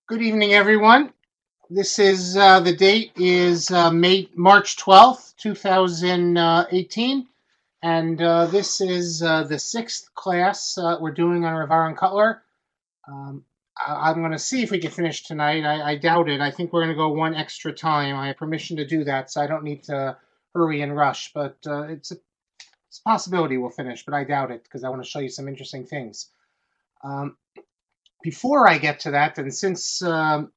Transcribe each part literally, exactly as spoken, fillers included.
Good evening, everyone. This is uh, the date is uh, May March twelfth, two thousand eighteen, and uh, this is uh, the sixth class uh, we're doing on Rav Aaron Cutler. Um, I- I'm going to see if we can finish tonight. I, I doubt it. I think we're going to go one extra time. I have permission to do that, so I don't need to hurry and rush. But uh, it's a, it's a possibility we'll finish, but I doubt it because I want to show you some interesting things. Um, Before I get to that, and since um,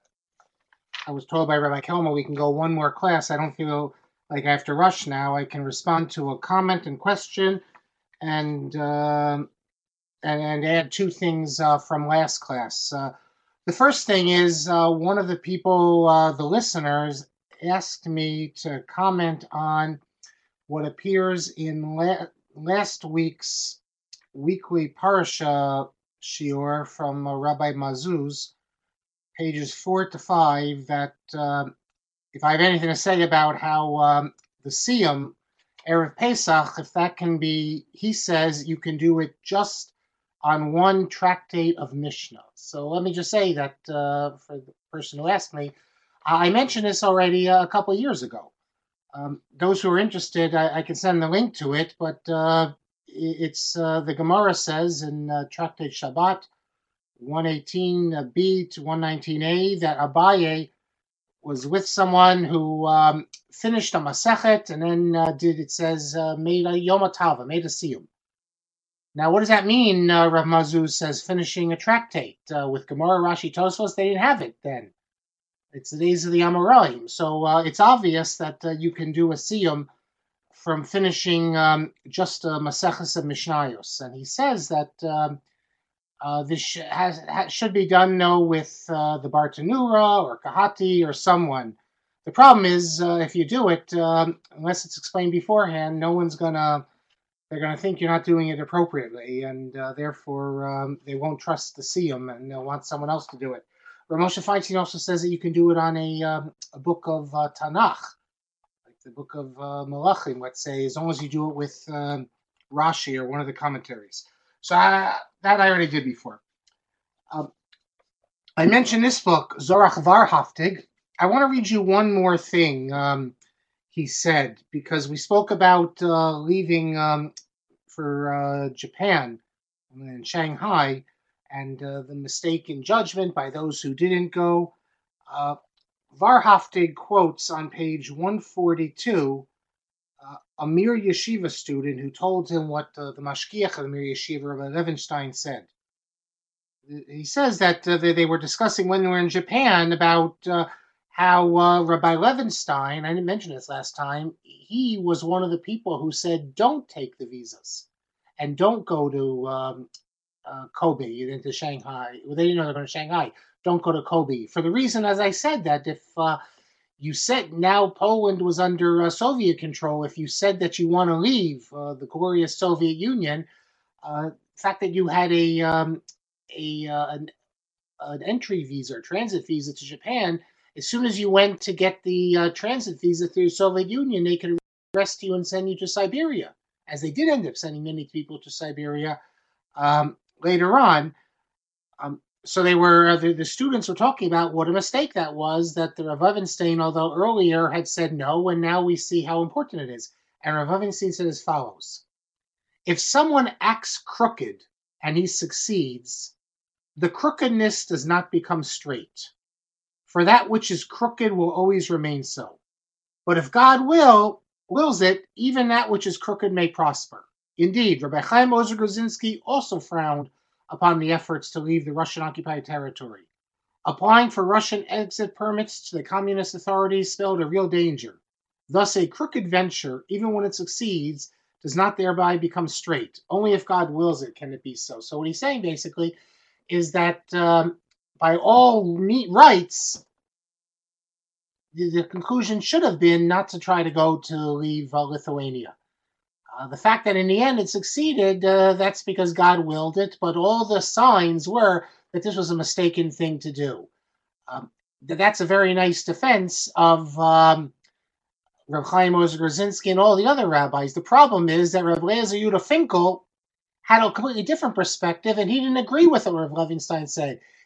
I was told by Rabbi Kelma we can go one more class. I don't feel like I have to rush now. I can respond to a comment and question, and um and, and add two things uh, from last class. Uh, the first thing is uh, one of the people, uh, the listeners, asked me to comment on what appears in la- last week's weekly parasha shiur from uh, Rabbi Mazuz, pages four to five, that um, if I have anything to say about how um, the Siyum, Erev Pesach, if that can be, he says you can do it just on one tractate of Mishnah. So let me just say that uh, for the person who asked me, I mentioned this already a couple of years ago. Um, those who are interested, I, I can send the link to it, but uh, it's uh, the Gemara says in uh, Tractate Shabbat one eighteen b to one nineteen a that Abaye was with someone who um, finished a Masechet and then uh, did, it says, uh, made a Yom Tava, made a Siyum. Now, what does that mean? Uh, Rav Mazuz says finishing a tractate. Uh, with Gemara, Rashi, Tosfos, they didn't have it then. It's the days of the Amoraim. So uh, it's obvious that uh, you can do a Siyum from finishing um, just a Maseches of Mishnayos. And he says that um, uh, this sh- has, ha- should be done, though, with uh, the Bartanura or Kahati or someone. The problem is, uh, if you do it, um, unless it's explained beforehand, no one's gonna. They're gonna think you're not doing it appropriately, and uh, therefore um, they won't trust the Siyum, and they'll want someone else to do it. Ramosha Feinstein also says that you can do it on a, um, a book of uh, Tanakh, like the book of uh, Malachim, let's say, as long as you do it with um, Rashi or one of the commentaries. So I, that I already did before. Um, I mentioned this book, Zorach Varhaftig. I want to read you one more thing um, he said, because we spoke about uh, leaving um, for uh, Japan and Shanghai, and uh, the mistake in judgment by those who didn't go. Uh, Varhaftig quotes on page one forty-two uh, a Mir Yeshiva student who told him what uh, the Mashgiach of the Mir Yeshiva, Rabbi Levenstein, said. He says that uh, they, they were discussing when they were in Japan about uh, how uh, Rabbi Levenstein, I didn't mention this last time, he was one of the people who said, don't take the visas and don't go to um, uh, Kobe, into Shanghai. Well, they didn't know they're going to Shanghai. Don't go to Kobe. For the reason, as I said, that if uh, you said now Poland was under uh, Soviet control, if you said that you want to leave uh, the glorious Soviet Union, uh, the fact that you had a um, a uh, an, an entry visa or transit visa to Japan, as soon as you went to get the uh, transit visa through the Soviet Union, they could arrest you and send you to Siberia, as they did end up sending many people to Siberia um, later on. Um, so they were uh, the, the students were talking about what a mistake that was. That the Rav Levenstein, although earlier had said no, and now we see how important it is. And Rav Levenstein said as follows: if someone acts crooked and he succeeds, the crookedness does not become straight. For that which is crooked will always remain so. But if God will wills it, even that which is crooked may prosper. Indeed, Rabbi Chaim Ozer Gruzinski also frowned upon the efforts to leave the Russian-occupied territory. Applying for Russian exit permits to the communist authorities spelled a real danger. Thus, a crooked venture, even when it succeeds, does not thereby become straight. Only if God wills it can it be so. So what he's saying basically is that um, by all meat rights, the, the conclusion should have been not to try to go to leave uh, Lithuania. Uh, the fact that in the end it succeeded, uh, that's because God willed it, but all the signs were that this was a mistaken thing to do. Um, that's a very nice defense of um, Reb Chaim Ozer Gruzinski and all the other rabbis. The problem is that Reb Eliezer Yudah Finkel had a completely different perspective, and he didn't agree with what Reb Levenstein said.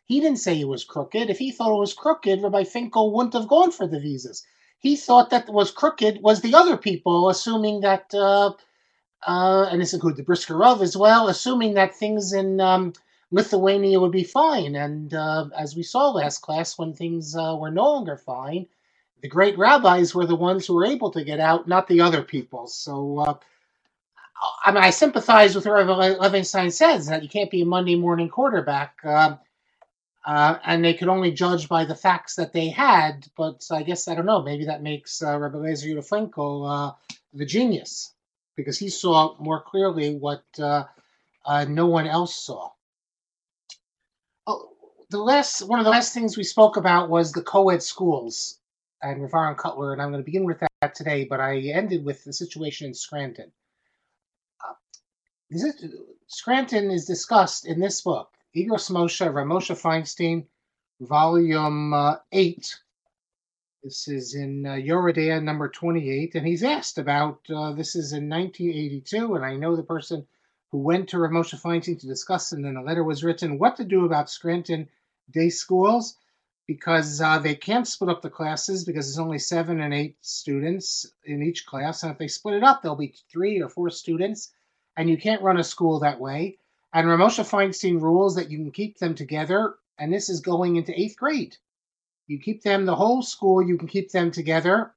He didn't say it was crooked. If he thought it was crooked, Rabbi Finkel wouldn't have gone for the visas. He thought that was crooked was the other people, assuming that, uh, uh, and this includes the Brisker Rav as well, assuming that things in um, Lithuania would be fine. And uh, as we saw last class, when things uh, were no longer fine, the great rabbis were the ones who were able to get out, not the other people. So, uh, I mean, I sympathize with what Rabbi Levenstein says, that you can't be a Monday morning quarterback. Uh, uh, and they could only judge by the facts that they had. But I guess, I don't know, maybe that makes uh, Rabbi Eliezer Yehuda Frankel uh, the genius, because he saw more clearly what uh, uh, no one else saw. Oh, the last one of the last things we spoke about was the co-ed schools and Rav Aaron Cutler, and I'm going to begin with that today, but I ended with the situation in Scranton. Uh, this is, Scranton is discussed in this book, Igros Moshe, Rav Moshe Feinstein, volume uh, eight. This is in uh, Yoredea number twenty-eight, and he's asked about, uh, this is in nineteen eighty-two, and I know the person who went to Rav Moshe Feinstein to discuss, and then a letter was written, what to do about Scranton day schools, because uh, they can't split up the classes because there's only seven and eight students in each class, and if they split it up, there'll be three or four students, and you can't run a school that way. And Rav Moshe Feinstein rules that you can keep them together, and this is going into eighth grade. You keep them, the whole school, you can keep them together.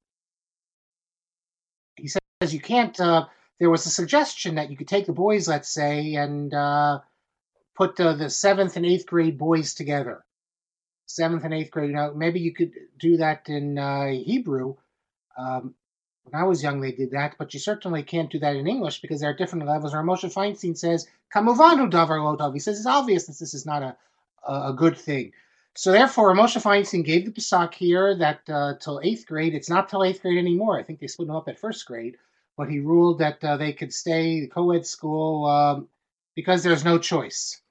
He says you can't, uh, there was a suggestion that you could take the boys, let's say, and uh, put uh, the seventh and eighth grade boys together. Seventh and eighth grade, you know, maybe you could do that in uh, Hebrew. Um, when I was young, they did that, but you certainly can't do that in English because there are different levels. Rav Moshe Feinstein says, Kamuvanu davar lo tov. He says it's obvious that this is not a, a, a good thing. So therefore, Moshe Feinstein gave the Pesach here that uh, till eighth grade, it's not till eighth grade anymore. I think they split them up at first grade, but he ruled that uh, they could stay co-ed school um, because there's no choice.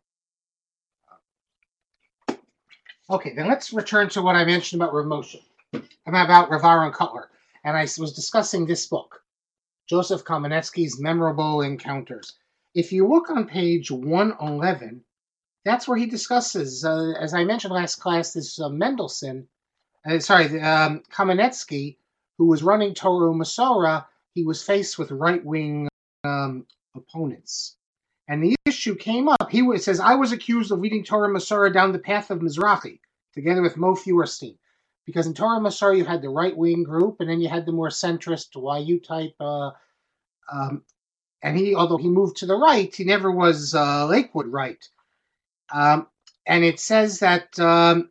Okay, then let's return to what I mentioned about Rav Moshe, about Rav Aaron Cutler. And I was discussing this book, Joseph Kamenetsky's Memorable Encounters. If you look on page one eleven, that's where he discusses, uh, as I mentioned last class, this uh, Mendelssohn, uh, sorry, um, Kamenetsky, who was running Torah U'Masorah, he was faced with right-wing um, opponents. And the issue came up. He was, says, I was accused of leading Torah U'Masorah down the path of Mizrahi, together with Mo Feuerstein. Because in Torah U'Masorah, you had the right-wing group, and then you had the more centrist Y U type. Uh, um, and he, although he moved to the right, he never was uh, Lakewood right. Um, and it says that um,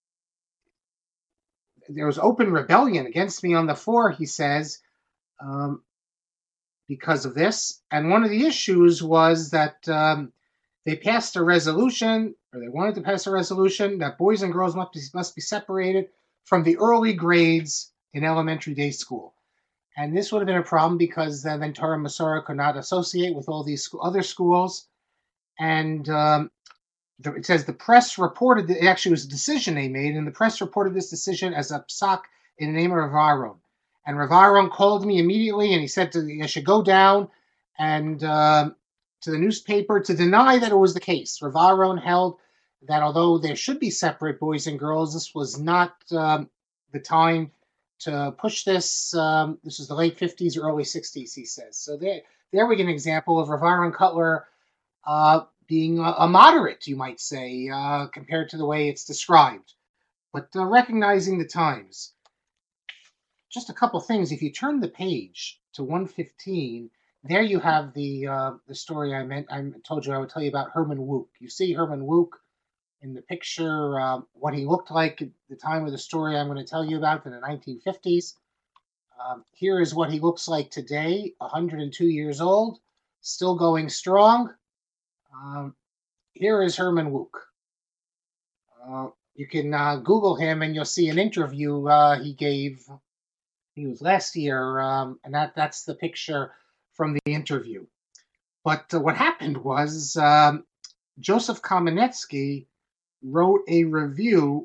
there was open rebellion against me on the floor, he says, um, because of this. And one of the issues was that um, they passed a resolution, or they wanted to pass a resolution, that boys and girls must be, must be separated from the early grades in elementary day school. And this would have been a problem because then, then Torah U'Masorah could not associate with all these other schools. And um, it says the press reported that it actually was a decision they made, and the press reported this decision as a psak in the name of Rav Aaron. And Rav Aaron called me immediately, and he said to me, I should go down and uh, to the newspaper to deny that it was the case. Rav Aaron held that although there should be separate boys and girls, this was not um, the time to push this. Um, this was the late fifties, early sixties, he says. So there, there we get an example of Rav Aaron Cutler uh, being a, a moderate, you might say, uh, compared to the way it's described. But uh, recognizing the times. Just a couple things. If you turn the page to one fifteen, there you have the uh, the story I meant. I told you I would tell you about Herman Wouk. You see Herman Wouk in the picture, uh, what he looked like at the time of the story I'm going to tell you about in the nineteen fifties. Um, here is what he looks like today, one hundred two years old, still going strong. Um, here is Herman Wouk. Uh, you can uh, Google him and you'll see an interview uh, he gave. He was last year, um, and that, that's the picture from the interview. But uh, what happened was um, Joseph Kamenetsky wrote a review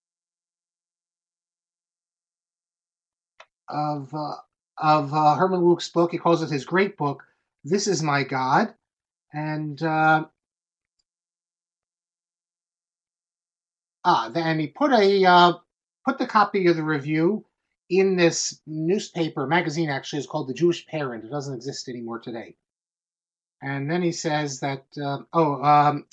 of uh, of uh, Herman Wouk's book. He calls it his great book, This Is My God. And uh, Ah, then he put a uh, put the copy of the review in this newspaper magazine. Actually, it's called the Jewish Parent. It doesn't exist anymore today. And then he says that uh, oh, um,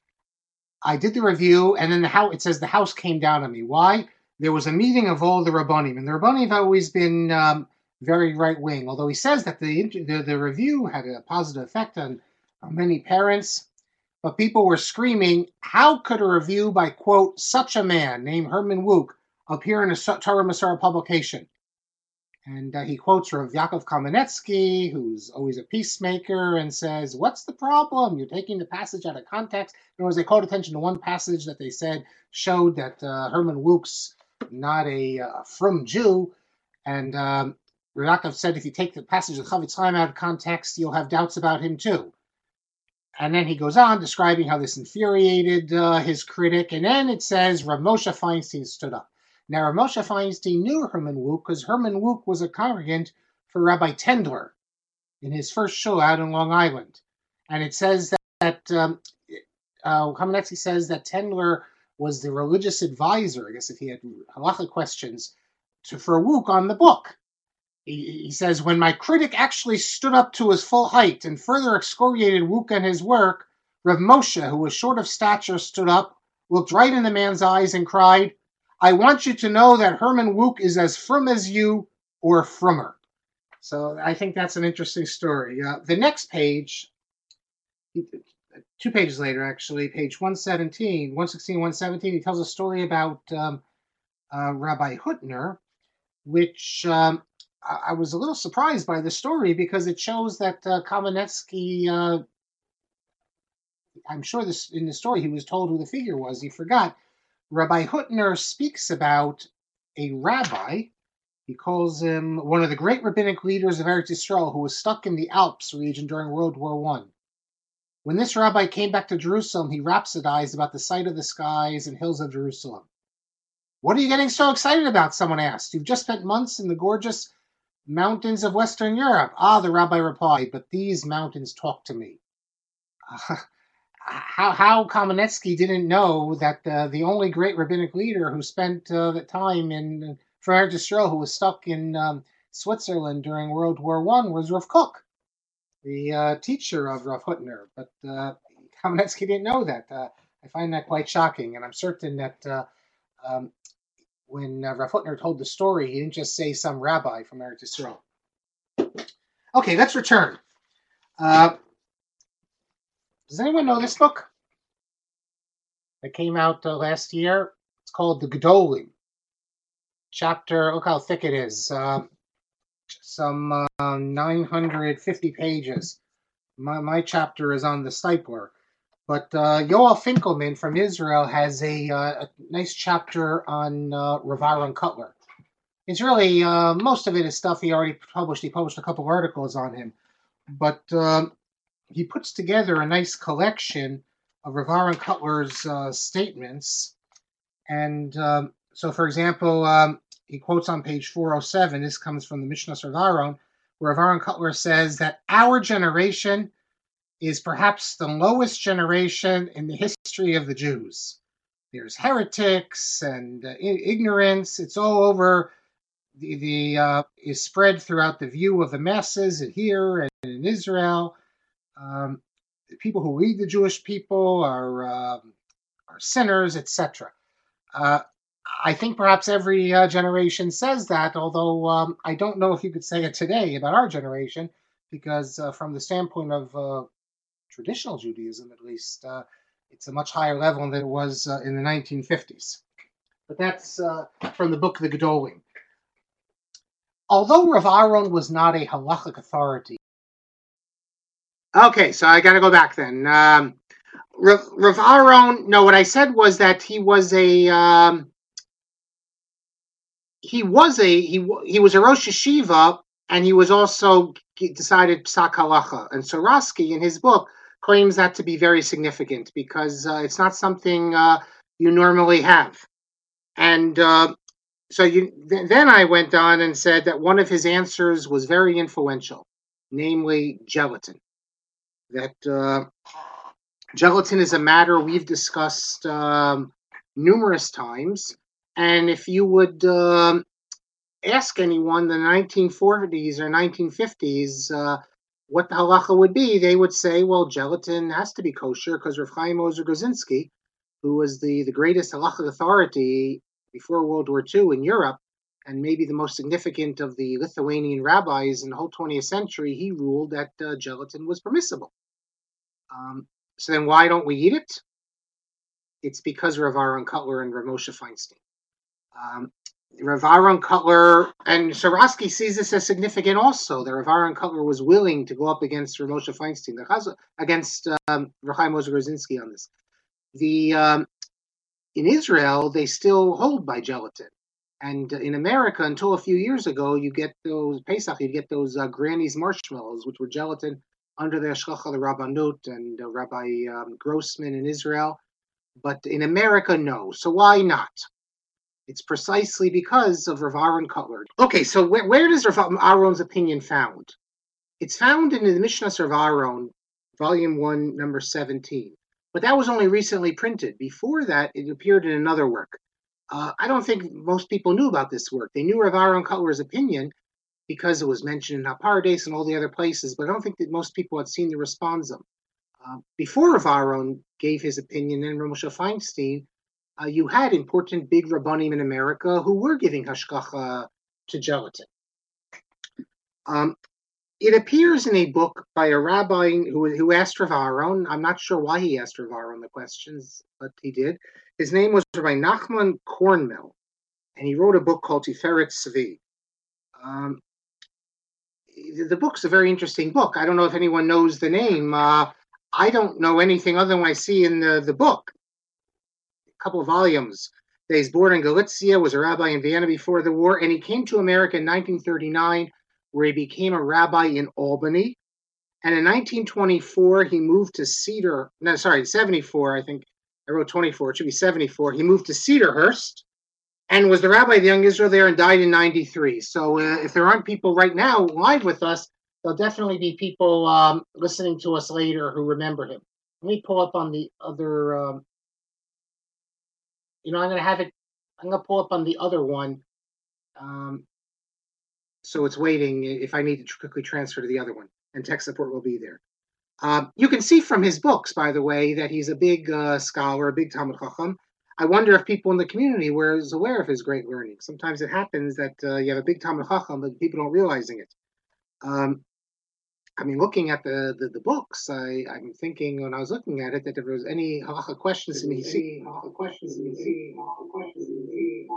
I did the review, and then the house. It says the house came down on me. Why? There was a meeting of all the Rabbanim, and the Rabbanim have always been um, very right wing. Although he says that the, the the review had a positive effect on, on many parents, but people were screaming, "How could a review by quote such a man named Herman Wouk appear in a Torah Masara publication?" And uh, he quotes Rav Yaakov Kamenetsky, who's always a peacemaker, and says, "What's the problem? You're taking the passage out of context." In other words, they called attention to one passage that they said showed that uh, Herman Wouk's not a uh, frum Jew. And um, Rav Yaakov said, if you take the passage of Chavetz Chaim out of context, you'll have doubts about him too. And then he goes on describing how this infuriated uh, his critic. And then it says, Rav Moshe Feinstein stood up. Now, Rav Moshe Feinstein knew Herman Wouk because Herman Wouk was a congregant for Rabbi Tendler in his first shul out in Long Island. And it says that, that um, uh, Kamenetsky says that Tendler was the religious advisor, I guess if he had halachic questions, to, for Wouk on the book. He, he says, when my critic actually stood up to his full height and further excoriated Wouk and his work, Rav Moshe, who was short of stature, stood up, looked right in the man's eyes and cried, I want you to know that Herman Wouk is as frum as you or frummer. So I think that's an interesting story. Uh, the next page, two pages later actually, page one seventeen, one sixteen, one seventeen, he tells a story about um, uh, Rabbi Hutner, which um, I was a little surprised by the story because it shows that uh, Kamenetsky, uh, I'm sure this in the story he was told who the figure was, he forgot. Rabbi Hutner speaks about a rabbi. He calls him one of the great rabbinic leaders of Eretz Yisrael who was stuck in the Alps region during World War One. When this rabbi came back to Jerusalem, he rhapsodized about the sight of the skies and hills of Jerusalem. What are you getting so excited about? Someone asked. You've just spent months in the gorgeous mountains of Western Europe. Ah, the rabbi replied, but these mountains talk to me. Uh, How how Kamenetsky didn't know that uh, the only great rabbinic leader who spent uh, the time in for Eretz Yisrael, who was stuck in um, Switzerland during World War One, was Rav Kook, the uh, teacher of Rav Hutner. But uh, Kamenetsky didn't know that. Uh, I find that quite shocking, and I'm certain that uh, um, when uh, Rav Hutner told the story, he didn't just say some rabbi from Eretz Yisrael. Okay, let's return. Uh, Does anyone know this book? It came out uh, last year. It's called The Gedolim. Chapter, look how thick it is. Uh, some uh, nine hundred fifty pages. My, my chapter is on the stipler. But uh, Yoel Finkelman from Israel has a, uh, a nice chapter on uh, Rav Aaron Kotler. It's really, uh, most of it is stuff he already published. He published a couple articles on him. But um, he puts together a nice collection of Rav Aaron Kotler's uh, statements. And um, so, for example, um, he quotes on page four oh seven, this comes from the Mishnah of Rav Aaron, where Rav Aaron Kotler says that our generation is perhaps the lowest generation in the history of the Jews. There's heretics and uh, ignorance. It's all over. The, the uh, is spread throughout the view of the masses here and in Israel. Um, the people who lead the Jewish people are um, are sinners, et cetera. Uh, I think perhaps every uh, generation says that, although um, I don't know if you could say it today about our generation, because uh, from the standpoint of uh, traditional Judaism, at least, uh, it's a much higher level than it was uh, in the nineteen fifties. But that's uh, from the book The Gedolim. Although Rav Aaron was not a halachic authority. Okay, so I got to go back then. Um, Rav, Rav Aaron, no, what I said was that he was a um, he was a he he was a Rosh Yeshiva, and he was also he decided Psak Halacha. And Sorotsky, in his book, claims that to be very significant because uh, it's not something uh, you normally have. And uh, so you, th- then I went on and said that one of his answers was very influential, namely gelatin. That uh, gelatin is a matter we've discussed um, numerous times. And if you would um, ask anyone in the nineteen forties or nineteen fifties uh, what the halacha would be, they would say, well, gelatin has to be kosher because Rav Chaim Ozer Gozinski, who was the, the greatest halachic authority before World War Two in Europe, and maybe the most significant of the Lithuanian rabbis in the whole twentieth century, he ruled that uh, gelatin was permissible. Um, so then why don't we eat it? It's because of Rav Aaron Kotler and Rav Moshe Feinstein. Um, Rav Aaron Kotler, and Sarosky sees this as significant also, that Rav Aaron Kotler was willing to go up against Rav Moshe Feinstein, against um, Rav Chaim Ozer Gozinski on this. The um, in Israel, they still hold by gelatin. And in America, until a few years ago, you get those Pesach, you get those uh, Granny's marshmallows, which were gelatin under the Hashgacha the Rabbanut and uh, Rabbi um, Grossman in Israel. But in America, no. So why not? It's precisely because of Rav Aaron Kotler. Okay, so where, where does Rav Aaron's opinion found? It's found in the Mishnah Rav Aaron, volume one, number seventeen. But that was only recently printed. Before that, it appeared in another work. Uh, I don't think most people knew about this work. They knew Rav Aaron Kotler's opinion because it was mentioned in HaPardes and all the other places, but I don't think that most people had seen the responsum. Uh, before Rav Aaron gave his opinion, and Rav Moshe Feinstein, uh, you had important big Rabbanim in America who were giving hashgacha to gelatin. Um, it appears in a book by a rabbi who, who asked Rav Aaron. I'm not sure why he asked Rav Aaron the questions, but he did. His name was Rabbi Nachman Kornmel, and he wrote a book called Tiferet Tzvi. Um, the, the book's a very interesting book. I don't know if anyone knows the name. Uh, I don't know anything other than what I see in the, the book. A couple of volumes. He was born in Galicia, was a rabbi in Vienna before the war, and he came to America in nineteen thirty-nine, where he became a rabbi in Albany. And in nineteen twenty-four, he moved to Cedar, no, sorry, seventy-four, I think. I wrote twenty-four, it should be seventy-four. He moved to Cedarhurst and was the rabbi of the Young Israel there and died in ninety-three. So uh, if there aren't people right now live with us, there'll definitely be people um, listening to us later who remember him. Let me pull up on the other, um, you know, I'm going to have it, I'm going to pull up on the other one. Um, so it's waiting if I need to quickly transfer to the other one, and tech support will be there. Um, you can see from his books, by the way, that he's a big uh, scholar, a big Talmud Chacham. I wonder if people in the community were aware of his great learning. Sometimes it happens that uh, you have a big Talmud Chacham, but people don't realizing it. Um, I mean, looking at the, the, the books, I, I'm thinking when I was looking at it that if there was any halacha questions to me, see, halacha questions to me, see, halacha questions to me, see,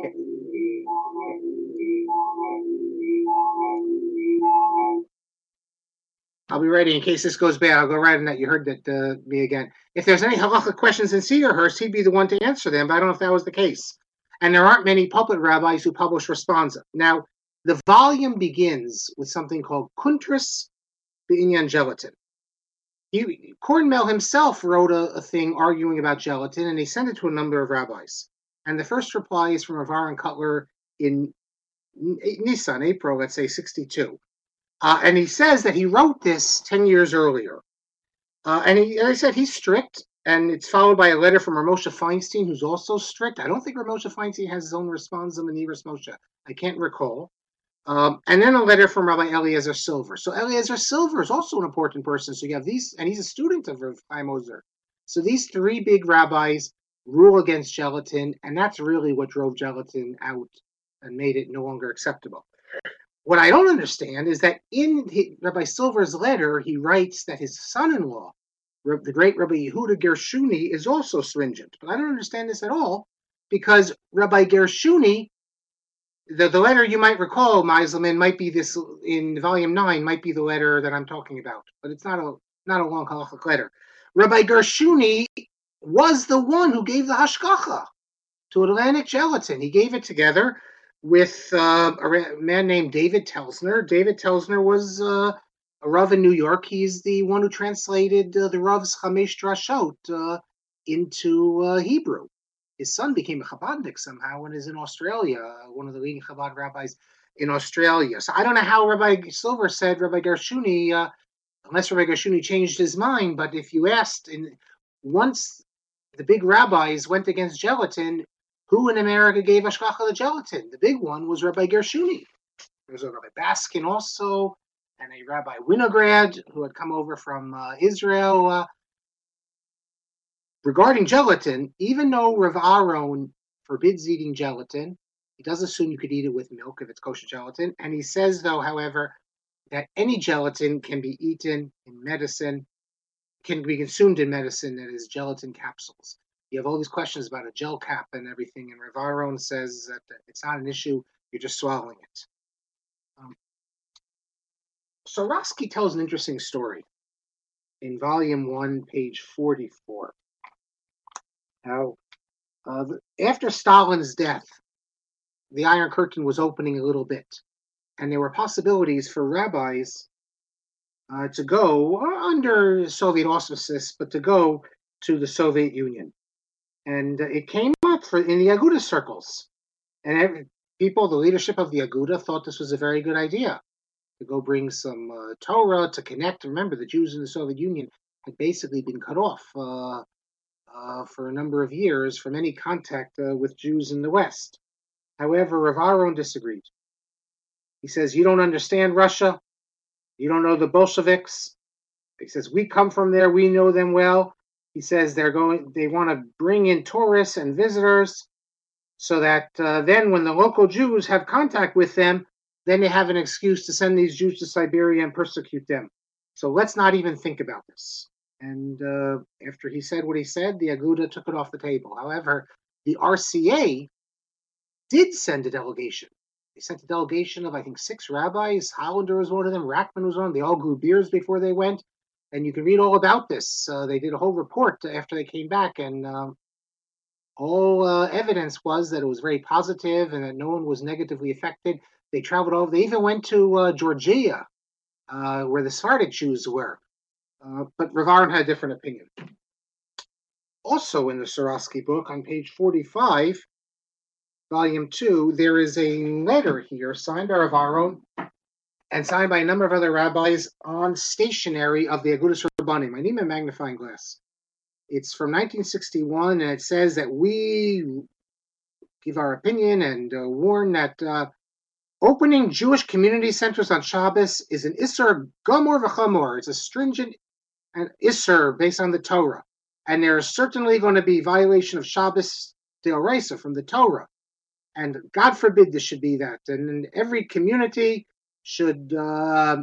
I'll be ready in case this goes bad. I'll go right in that. You heard that uh, me again. If there's any halacha questions in Cedarhurst, he'd be the one to answer them, but I don't know if that was the case. And there aren't many pulpit rabbis who publish responsa. Now, the volume begins with something called Kuntras B'inyan Gelatin. He, Kornmel himself wrote a, a thing arguing about gelatin, and he sent it to a number of rabbis. And the first reply is from Rav Aaron Kotler in Nisan, April, let's say, sixty-two. Uh, and he says that he wrote this ten years earlier. Uh, and he, as I said, he's strict, and it's followed by a letter from Rav Moshe Feinstein, who's also strict. I don't think Rav Moshe Feinstein has his own responsum in Iris Moshe. I can't recall. Um, and then a letter from Rabbi Eliezer Silver. So Eliezer Silver is also an important person. So you have these, and he's a student of Rav Chaim Ozer. So these three big rabbis rule against gelatin, and that's really what drove gelatin out and made it no longer acceptable. What I don't understand is that in Rabbi Silver's letter, he writes that his son-in-law, the great Rabbi Yehuda Gershuni, is also stringent. But I don't understand this at all, because Rabbi Gershuni, the, the letter you might recall, Meiselman, might be this in volume nine, might be the letter that I'm talking about. But it's not a not a long halachic letter. Rabbi Gershuni was the one who gave the hashgacha to Atlantic Gelatin. He gave it together with uh, a man named David Telsner. David Telsner was uh, a Rav in New York. He's the one who translated uh, the Rav's Chamesh Drashot uh, into uh, Hebrew. His son became a Chabadnik somehow and is in Australia, one of the leading Chabad rabbis in Australia. So I don't know how Rabbi Silver said Rabbi Gershuni, uh, unless Rabbi Gershuni changed his mind, but if you asked, in, once the big rabbis went against gelatin. Who in America gave hashgacha to gelatin? The big one was Rabbi Gershuni. There was a Rabbi Baskin also, and a Rabbi Winograd who had come over from uh, Israel. Uh, regarding gelatin, even though Rav Aaron forbids eating gelatin, he does assume you could eat it with milk if it's kosher gelatin. And he says, though, however, that any gelatin can be eaten in medicine, can be consumed in medicine, that is gelatin capsules. You have all these questions about a gel cap and everything, and Rav Aaron says that it's not an issue, you're just swallowing it. Um, Sorosky tells an interesting story in volume one, page forty-four. Now, uh, after Stalin's death, the Iron Curtain was opening a little bit, and there were possibilities for rabbis uh, to go uh, under Soviet auspices, but to go to the Soviet Union. And uh, it came up for, in the Aguda circles. And every, people, the leadership of the Aguda, thought this was a very good idea to go bring some uh, Torah to connect. Remember, the Jews in the Soviet Union had basically been cut off uh, uh, for a number of years from any contact uh, with Jews in the West. However, Rav Aaron disagreed. He says, you don't understand Russia. You don't know the Bolsheviks. He says, we come from there. We know them well. He says they're going. They want to bring in tourists and visitors so that uh, then when the local Jews have contact with them, then they have an excuse to send these Jews to Siberia and persecute them. So let's not even think about this. And uh, after he said what he said, the Aguda took it off the table. However, the R C A did send a delegation. They sent a delegation of, I think, six rabbis. Hollander was one of them. Rackman was one. They all grew beards before they went. And you can read all about this. Uh, they did a whole report after they came back, and um, all uh, evidence was that it was very positive and that no one was negatively affected. They traveled over. They even went to uh, Georgia, uh, where the Sephardic Jews were. Uh, but Rav Aaron had a different opinion. Also in the Sorosky book, on page forty-five, volume two, there is a letter here signed by Rav Aaron and signed by a number of other rabbis on stationery of the Agudas Rabbanim. I need my magnifying glass. It's from nineteen sixty-one, and it says that we give our opinion and uh, warn that uh, opening Jewish community centers on Shabbos is an Isser Gomor v'Chamor. It's a stringent and Isser based on the Torah. And there is certainly going to be violation of Shabbos D'Oraisa from the Torah. And God forbid this should be that. And every community should uh,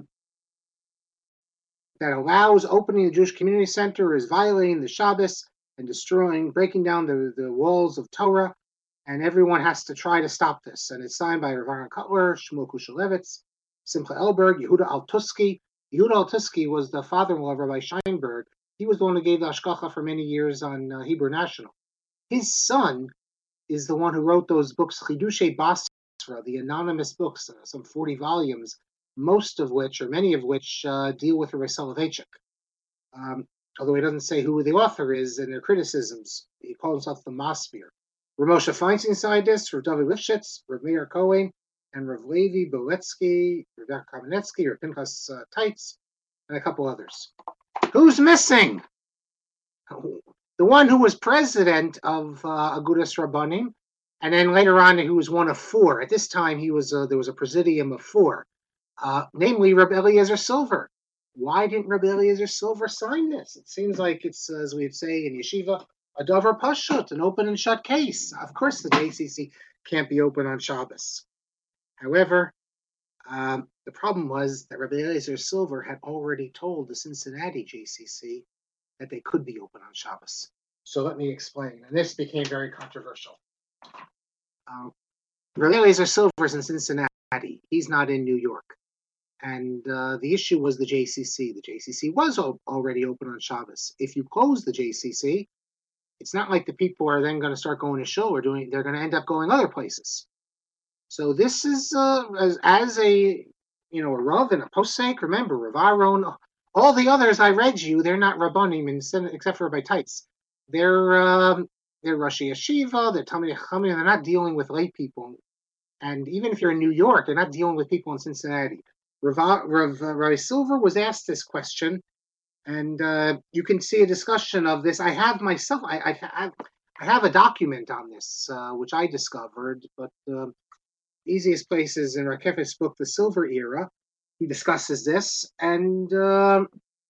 that allows opening the Jewish community center is violating the Shabbos and destroying, breaking down the, the walls of Torah. And everyone has to try to stop this. And it's signed by Rav Aaron Kotler, Shmuel Kushelevitz, Simcha Elberg, Yehuda Altusky. Yehuda Altusky was the father-in-law of Rabbi Scheinberg. He was the one who gave the Hashgacha for many years on uh, Hebrew National. His son is the one who wrote those books, Chidushay Basra, the anonymous books, uh, some forty volumes, most of which, or many of which, uh, deal with Rabbi Soloveitchik. Um, although he doesn't say who the author is in their criticisms. He calls himself the Masbir. Rav Moshe Feinstein scientists, Rav David Lifshitz, Rav Meir Cohen, and Rav Levi Beletsky, Rav Kamenetsky, Rav Pinchas uh, Teitz, and a couple others. Who's missing? The one who was president of uh, Agudas Rabbanim, and then later on he was one of four. At this time, he was uh, there was a presidium of four, uh, namely Rabbi Eliezer Silver. Why didn't Rabbi Eliezer Silver sign this? It seems like it's, as we'd say in yeshiva, a davar pashut, an open and shut case. Of course, the J C C can't be open on Shabbos. However, um, the problem was that Rabbi Eliezer Silver had already told the Cincinnati J C C that they could be open on Shabbos. So let me explain. And this became very controversial. Um, Rabbi Eliezer Silver is in Cincinnati. He's not in New York. And uh, the issue was the J C C. The J C C was o- already open on Shabbos. If you close the J C C, it's not like the people are then going to start going to shul or doing. They're going to end up going other places. So this is uh, as, as a you know a Rav and a posek. Remember, Rav Aaron, all the others I read you, they're not Rabbanim, except for Rabbi Teitz. They're um, they're Rashi Yeshiva. They're Talmidei Chachamim. They're not dealing with lay people. And even if you're in New York, they're not dealing with people in Cincinnati. Rav, Rav uh, Rabbi Silver was asked this question And uh, you can see a discussion of this. I have myself, I, I, have, I have a document on this, uh, which I discovered, but uh, easiest place is in Rakef's book, The Silver Era. He discusses this. And uh,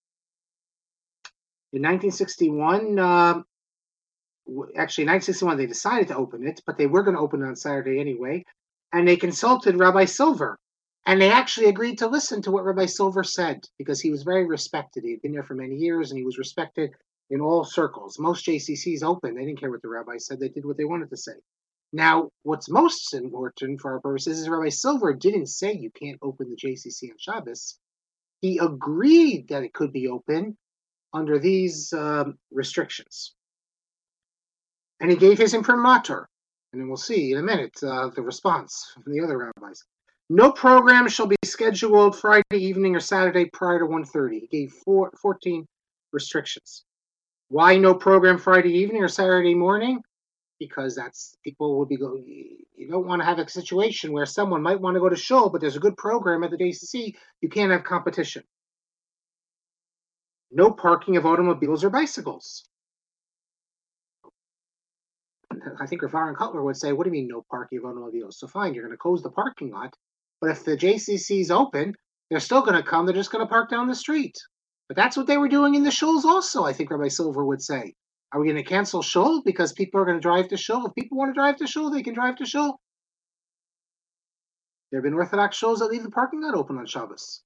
in nineteen sixty-one, uh, actually, in nineteen sixty-one, they decided to open it, but they were going to open it on Saturday anyway. And they consulted Rabbi Silver. And they actually agreed to listen to what Rabbi Silver said because he was very respected. He had been there for many years and he was respected in all circles. Most J C Cs opened. They didn't care what the rabbi said. They did what they wanted to say. Now, what's most important for our purposes is Rabbi Silver didn't say you can't open the J C C on Shabbos. He agreed that it could be open under these um, restrictions. And he gave his imprimatur. And then we'll see in a minute uh, the response from the other rabbis. No program shall be scheduled Friday evening or Saturday prior to one thirty. He gave four, fourteen restrictions. Why no program Friday evening or Saturday morning? Because that's people will be going. You don't want to have a situation where someone might want to go to shul, but there's a good program at the J C C. You can't have competition. No parking of automobiles or bicycles. I think Rav Aaron Cutler would say, what do you mean no parking of automobiles? So fine, you're going to close the parking lot, but if the J C C is open, they're still going to come. They're just going to park down the street. But that's what they were doing in the shuls also, I think Rabbi Silver would say. Are we going to cancel shul because people are going to drive to shul? If people want to drive to shul, they can drive to shul. There have been Orthodox shuls that leave the parking lot open on Shabbos.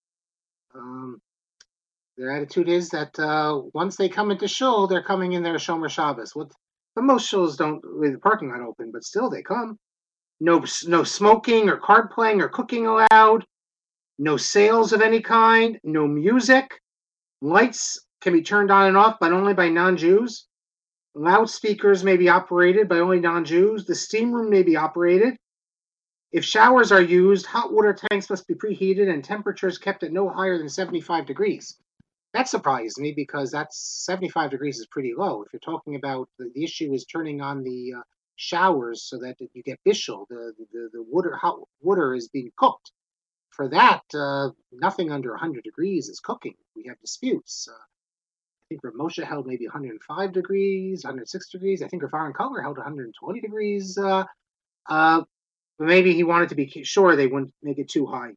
Um, their attitude is that uh, once they come into shul, they're coming in there Shomer Shabbos. What? But most shuls don't leave the parking lot open, but still they come. No, no smoking or card playing or cooking allowed. No sales of any kind. No music. Lights can be turned on and off, but only by non-Jews. Loudspeakers may be operated by only non-Jews. The steam room may be operated. If showers are used, hot water tanks must be preheated and temperatures kept at no higher than seventy-five degrees. That surprised me because that's seventy-five degrees is pretty low. If you're talking about the, the issue is turning on the uh, showers so that you get bishul, the, the, the water, hot water is being cooked. For that, uh, nothing under one hundred degrees is cooking. We have disputes. Uh, I think Rav Moshe held maybe one hundred five degrees, one hundred six degrees. I think Rav Aaron Cutler held one hundred twenty degrees. Uh, uh, maybe he wanted to be sure they wouldn't make it too high.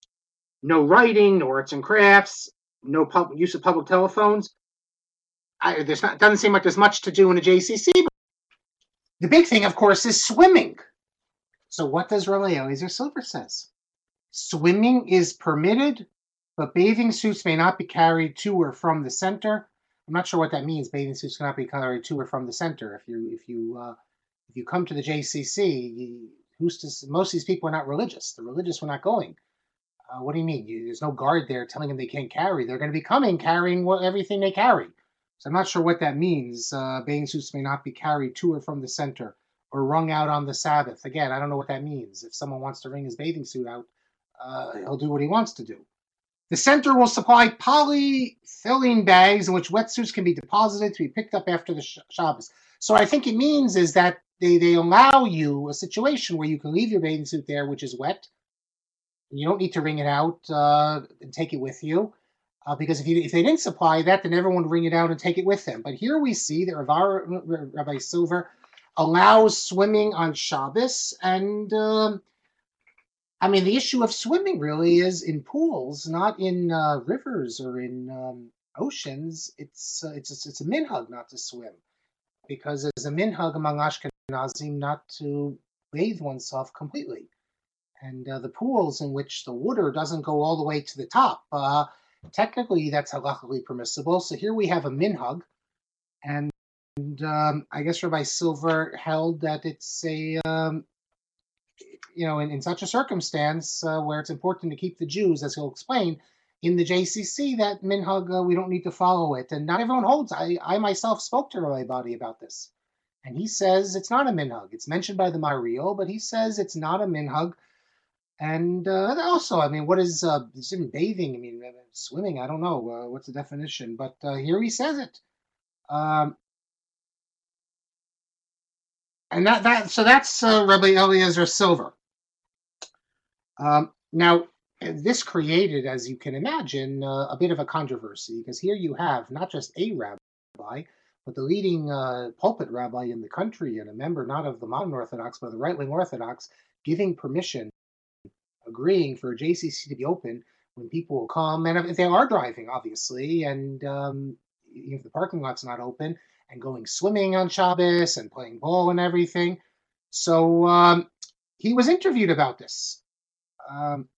No writing, no arts and crafts, no pub, use of public telephones. I, there's not doesn't seem like there's much to do in a J C C. But the big thing, of course, is swimming. So what does Rabbi Eliezer Silver says? Swimming is permitted, but bathing suits may not be carried to or from the center. I'm not sure what that means. Bathing suits cannot be carried to or from the center. If you if you uh, if you come to the J C C, you, who's to, most of these people are not religious. The religious were not going. Uh, what do you mean? You, there's no guard there telling them they can't carry. They're going to be coming carrying what, everything they carry. So I'm not sure what that means. Uh, bathing suits may not be carried to or from the center or wrung out on the Sabbath. Again, I don't know what that means. If someone wants to wring his bathing suit out, uh, he'll do what he wants to do. The center will supply polyethylene bags in which wetsuits can be deposited to be picked up after the Shabbos. So what I think it means is that they, they allow you a situation where you can leave your bathing suit there, which is wet. You don't need to wring it out uh, and take it with you. Uh, because if, you, if they didn't supply that, then everyone would wring it out and take it with them. But here we see that Rav, Rabbi Silver allows swimming on Shabbos. And, um, I mean, the issue of swimming really is in pools, not in uh, rivers or in um, oceans. It's, uh, it's, it's, it's a minhag not to swim. Because there's a minhag among Ashkenazim not to bathe oneself completely. And uh, the pools in which the water doesn't go all the way to the top, uh, technically that's halachically permissible. So here we have a minhag, and, and um, I guess Rabbi Silver held that it's a, um, you know, in, in such a circumstance uh, where it's important to keep the Jews, as he'll explain, in the J C C, that minhag, uh, we don't need to follow it. And not everyone holds. I, I myself spoke to Rabbi Badi about this, and he says it's not a minhag. It's mentioned by the Maharil, but he says it's not a minhag. And uh, also, I mean, what is uh, bathing? I mean, swimming, I don't know. Uh, what's the definition? But uh, here he says it. Um, and that, that so that's uh, Rabbi Eliezer Silver. Um, now, this created, as you can imagine, uh, a bit of a controversy, because here you have not just a rabbi, but the leading uh, pulpit rabbi in the country and a member not of the modern Orthodox, but of the right-wing Orthodox, giving permission, agreeing for J C C to be open when people will come, and if they are driving, obviously, and um, if the parking lot's not open, and going swimming on Shabbos and playing ball and everything. So um, he was interviewed about this. Um,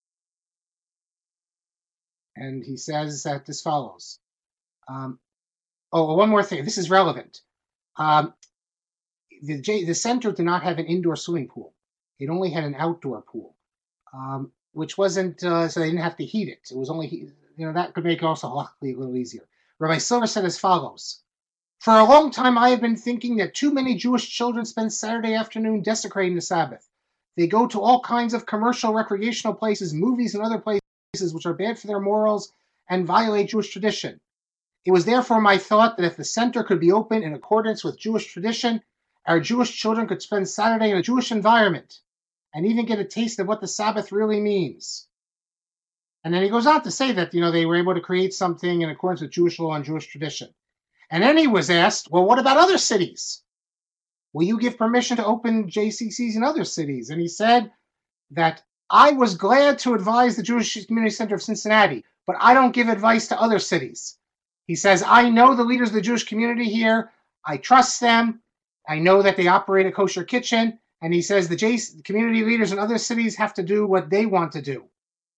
and he says that as follows. Um, oh, one more thing. This is relevant. Um, the, J, the center did not have an indoor swimming pool. It only had an outdoor pool, um, which wasn't, uh, so they didn't have to heat it. It was only, you know, that could make it also luckily a little easier. Rabbi Silver said as follows. For a long time, I have been thinking that too many Jewish children spend Saturday afternoon desecrating the Sabbath. They go to all kinds of commercial, recreational places, movies, and other places which are bad for their morals and violate Jewish tradition. It was therefore my thought that if the center could be open in accordance with Jewish tradition, our Jewish children could spend Saturday in a Jewish environment and even get a taste of what the Sabbath really means. And then he goes on to say that, you know, they were able to create something in accordance with Jewish law and Jewish tradition. And then he was asked, well, what about other cities? Will you give permission to open J C Cs in other cities? And he said that I was glad to advise the Jewish Community Center of Cincinnati, but I don't give advice to other cities. He says, I know the leaders of the Jewish community here. I trust them. I know that they operate a kosher kitchen. And he says the J C, community leaders in other cities have to do what they want to do.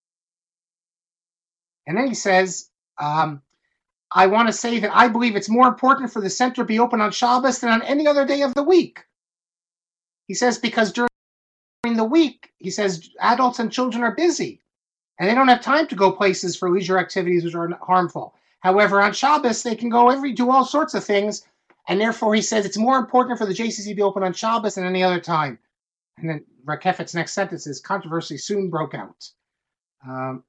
And then he says, um, I want to say that I believe it's more important for the center to be open on Shabbos than on any other day of the week. He says, because during the week, he says, adults and children are busy, and they don't have time to go places for leisure activities which are harmful. However, on Shabbos, they can go every do all sorts of things, and therefore he says it's more important for the J C C to be open on Shabbos than any other time. And then Rakefet's next sentence is, controversy soon broke out. Um,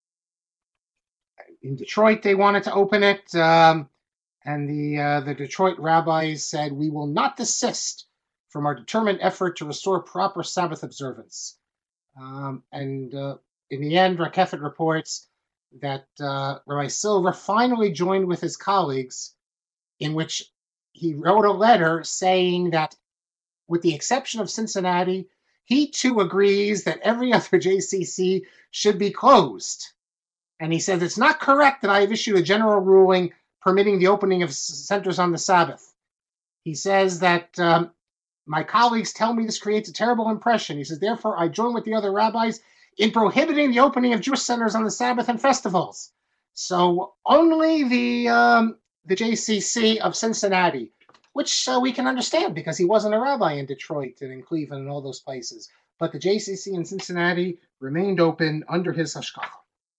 in Detroit, they wanted to open it, um, and the uh, the Detroit rabbis said, we will not desist from our determined effort to restore proper Sabbath observance. Um, and uh, in the end, Rakefet reports that uh, Rabbi Silver finally joined with his colleagues, in which he wrote a letter saying that, with the exception of Cincinnati, he too agrees that every other J C C should be closed. And he says, it's not correct that I have issued a general ruling permitting the opening of centers on the Sabbath. He says that um, my colleagues tell me this creates a terrible impression. He says, therefore, I join with the other rabbis in prohibiting the opening of Jewish centers on the Sabbath and festivals. So only the um, the J C C of Cincinnati, which uh, we can understand because he wasn't a rabbi in Detroit and in Cleveland and all those places. But the J C C in Cincinnati remained open under his hashgacha.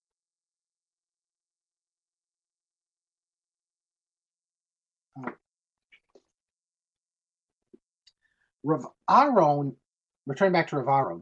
Rav Aaron, returning back to Rav Aaron,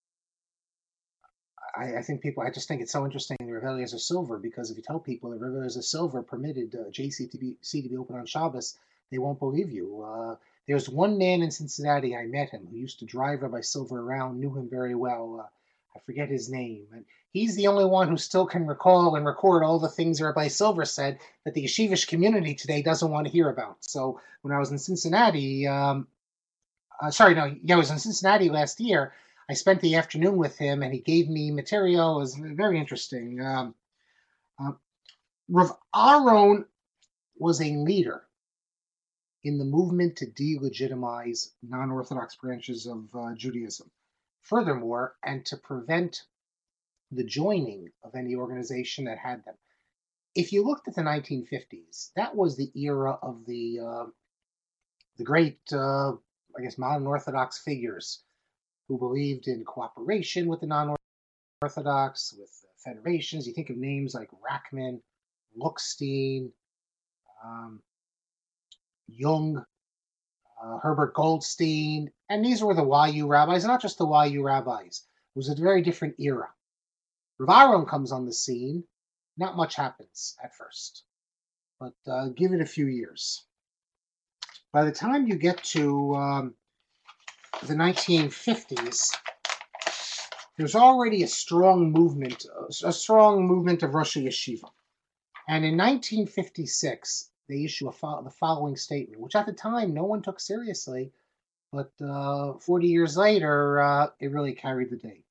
I, I think people, I just think it's so interesting, the Rav Eliezer Silver, because if you tell people that Rav Eliezer Silver permitted uh, J C to be, C to be open on Shabbos, they won't believe you. Uh, there's one man in Cincinnati, I met him, who used to drive Rabbi Silver around, knew him very well. Uh, I forget his name. And he's the only one who still can recall and record all the things Rabbi Silver said that the yeshivish community today doesn't want to hear about. So when I was in Cincinnati, um, Uh, sorry, no, yeah, I was in Cincinnati last year. I spent the afternoon with him, and he gave me material. It was very interesting. Um, uh, Rav Aaron was a leader in the movement to delegitimize non-Orthodox branches of uh, Judaism. Furthermore, and to prevent the joining of any organization that had them. If you looked at the nineteen fifties, that was the era of the uh, the great uh, I guess, modern Orthodox figures who believed in cooperation with the non-Orthodox, with federations. You think of names like Rachman, Lookstein, um, Jung, uh, Herbert Goldstein, and these were the Y U rabbis, and not just the Y U rabbis. It was a very different era. Rav Aaron comes on the scene. Not much happens at first, but uh, give it a few years. By the time you get to um, the nineteen fifties, there's already a strong movement, a strong movement of Rosh Yeshiva. And in nineteen fifty-six, they issue a fo- the following statement, which at the time no one took seriously, but uh, forty years later, uh, it really carried the day.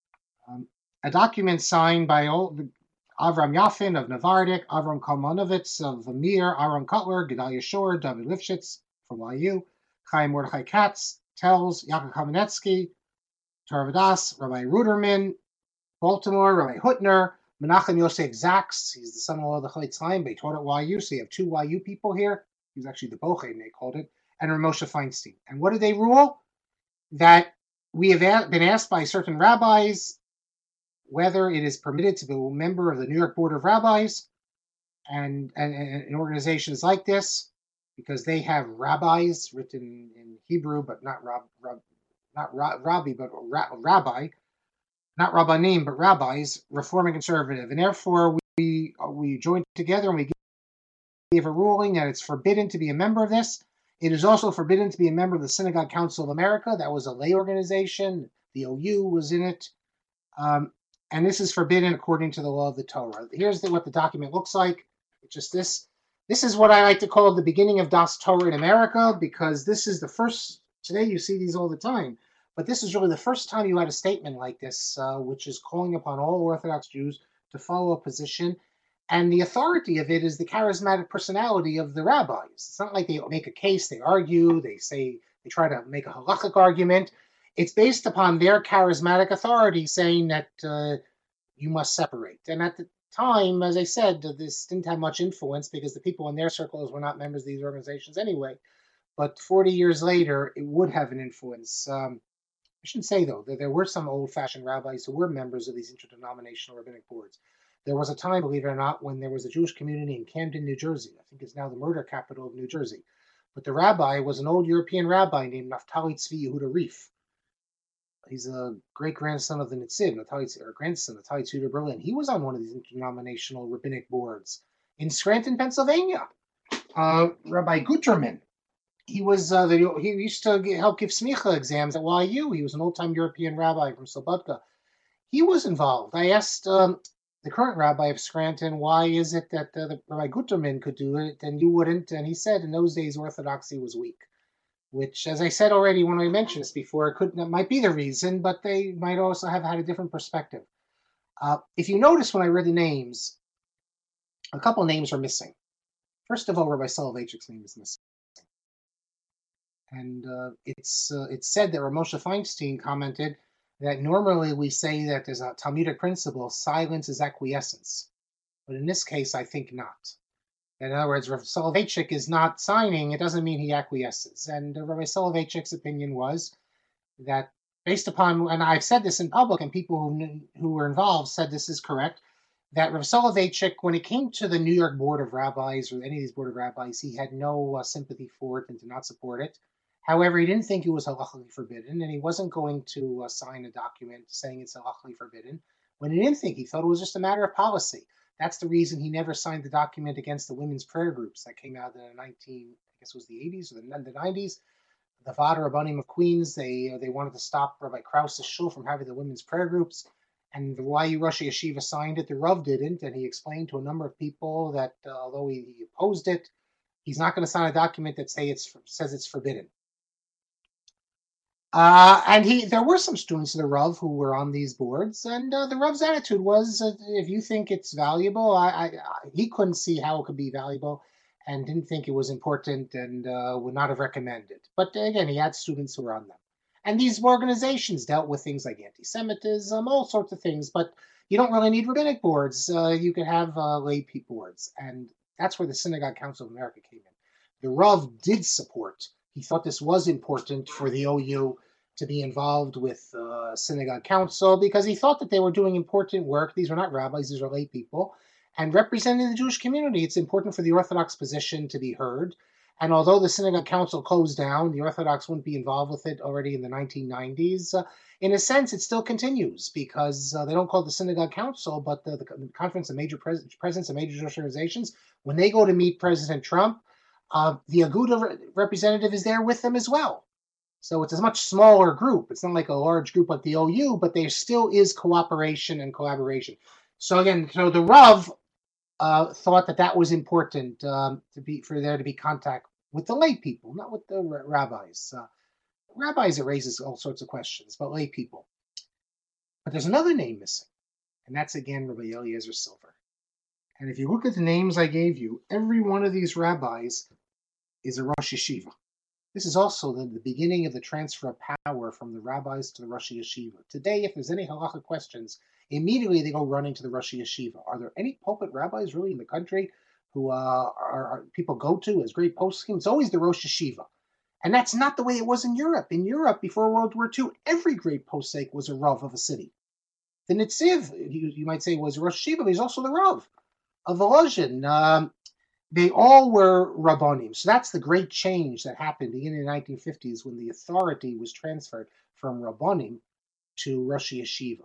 Um, a document signed by all the Avram Yafin of Navardik, Avram Kalmanovitz of Amir, Aaron Cutler, Gedalia Shor, David Lifshitz from Y U, Chaim Mordechai Katz, tells Yaakov Kamenetsky, Tarvadas, Rabbi Ruderman, Baltimore, Rabbi Hutner, Menachem Yosef Zaks, he's the son-in-law of the Chalitz Chaim, but he taught at Y U, so you have two Y U people here. He's actually the Bochein, they called it, and Ramosha Feinstein. And what did they rule? That we have been asked by certain rabbis whether it is permitted to be a member of the New York Board of Rabbis and, and, and organizations like this, because they have rabbis written in Hebrew, but not rab, rab, not rab, rabbi, but ra, rabbi, not rabbanim, but rabbis, Reform and Conservative, and therefore we we joined together and we gave a ruling that it's forbidden to be a member of this. It is also forbidden to be a member of the Synagogue Council of America. That was a lay organization. The O U was in it. Um, and this is forbidden according to the law of the Torah. Here's the, what the document looks like. It's just this. This is what I like to call the beginning of Das Torah in America, because this is the first, today you see these all the time, but this is really the first time you had a statement like this, uh, which is calling upon all Orthodox Jews to follow a position. And the authority of it is the charismatic personality of the rabbis. It's not like they make a case, they argue, they say, they try to make a halachic argument. It's based upon their charismatic authority saying that uh, you must separate. And at the time, as I said, this didn't have much influence because the people in their circles were not members of these organizations anyway. But forty years later, it would have an influence. Um, I shouldn't say, though, that there were some old-fashioned rabbis who were members of these interdenominational rabbinic boards. There was a time, believe it or not, when there was a Jewish community in Camden, New Jersey. I think it's now the murder capital of New Jersey. But the rabbi was an old European rabbi named Naftali Tzvi Yehuda Reif. He's a great-grandson of the Nitziv, Naftali, or grandson of Naftali Tzvi Yehuda Berlin. He was on one of these interdenominational rabbinic boards in Scranton, Pennsylvania. Uh, Rabbi Guterman. He was uh, the, he used to get, help give smicha exams at Y U. He was an old-time European rabbi from Slobodka. He was involved. I asked um, the current rabbi of Scranton, why is it that uh, the Rabbi Guterman could do it and you wouldn't? And he said in those days Orthodoxy was weak, which, as I said already when I mentioned this before, it could that might be the reason, but they might also have had a different perspective. Uh, if you notice when I read the names, a couple names are missing. First of all, Rabbi Soloveitchik's name is missing. And uh, it's uh, it's said that Ramosha Feinstein commented that normally we say that there's a Talmudic principle, silence is acquiescence. But in this case, I think not. In other words, Rav Soloveitchik is not signing, it doesn't mean he acquiesces. And uh, Rabbi Soloveitchik's opinion was that based upon, and I've said this in public, and people who, who were involved said this is correct, that Rav Soloveitchik, when it came to the New York Board of Rabbis, or any of these Board of Rabbis, he had no uh, sympathy for it and did not support it. However, he didn't think it was halachically forbidden, and he wasn't going to uh, sign a document saying it's halachically forbidden. When he didn't think, he thought it was just a matter of policy. That's the reason he never signed the document against the women's prayer groups that came out in the nineteen, I guess it was the eighties or the, the nineties. The Vada Rabbanim of Queens, they uh, they wanted to stop Rabbi Krause's shul from having the women's prayer groups, and the Y U Rosh Yeshiva signed it. The Rav didn't, and he explained to a number of people that uh, although he, he opposed it, he's not going to sign a document that say it's says it's forbidden. Uh, and he, there were some students of the Rav who were on these boards, and uh, the Rav's attitude was, uh, if you think it's valuable, I, I, I, he couldn't see how it could be valuable, and didn't think it was important, and uh, would not have recommended. But again, he had students who were on them. And these organizations dealt with things like anti-Semitism, all sorts of things, but you don't really need rabbinic boards. Uh, you could have uh, lay boards, and that's where the Synagogue Council of America came in. The Rav did support. He thought this was important for the O U to be involved with uh, Synagogue Council because he thought that they were doing important work. These were not rabbis, these are lay people. And representing the Jewish community, it's important for the Orthodox position to be heard. And although the Synagogue Council closed down, the Orthodox wouldn't be involved with it already in the nineteen nineties. Uh, in a sense, it still continues because uh, they don't call it the Synagogue Council, but the, the Conference of Major Pres- Presidents of Major Jewish Organizations, when they go to meet President Trump, Uh, the Aguda re- representative is there with them as well. So it's a much smaller group. It's not like a large group like the O U, but there still is cooperation and collaboration. So again, so the Rav uh, thought that that was important um, to be for there to be contact with the lay people, not with the rabbis. Uh, rabbis, it raises all sorts of questions, but lay people. But there's another name missing, and that's again Rabbi Eliezer Silver. And if you look at the names I gave you, every one of these rabbis is a Rosh Yeshiva. This is also the, the beginning of the transfer of power from the rabbis to the Rosh Yeshiva. Today, if there's any halacha questions, immediately they go running to the Rosh Yeshiva. Are there any pulpit rabbis really in the country who uh, are, are people go to as great poskim? It's always the Rosh Yeshiva. And that's not the way it was in Europe. In Europe, before World War Two, every great posek was a Rav of a city. The Nitziv, you, you might say, was a Rosh Yeshiva, but he's also the Rav of Volozhin. Um, they all were Rabbonim. So that's the great change that happened beginning in the nineteen fifties when the authority was transferred from Rabbonim to Rosh Yeshiva.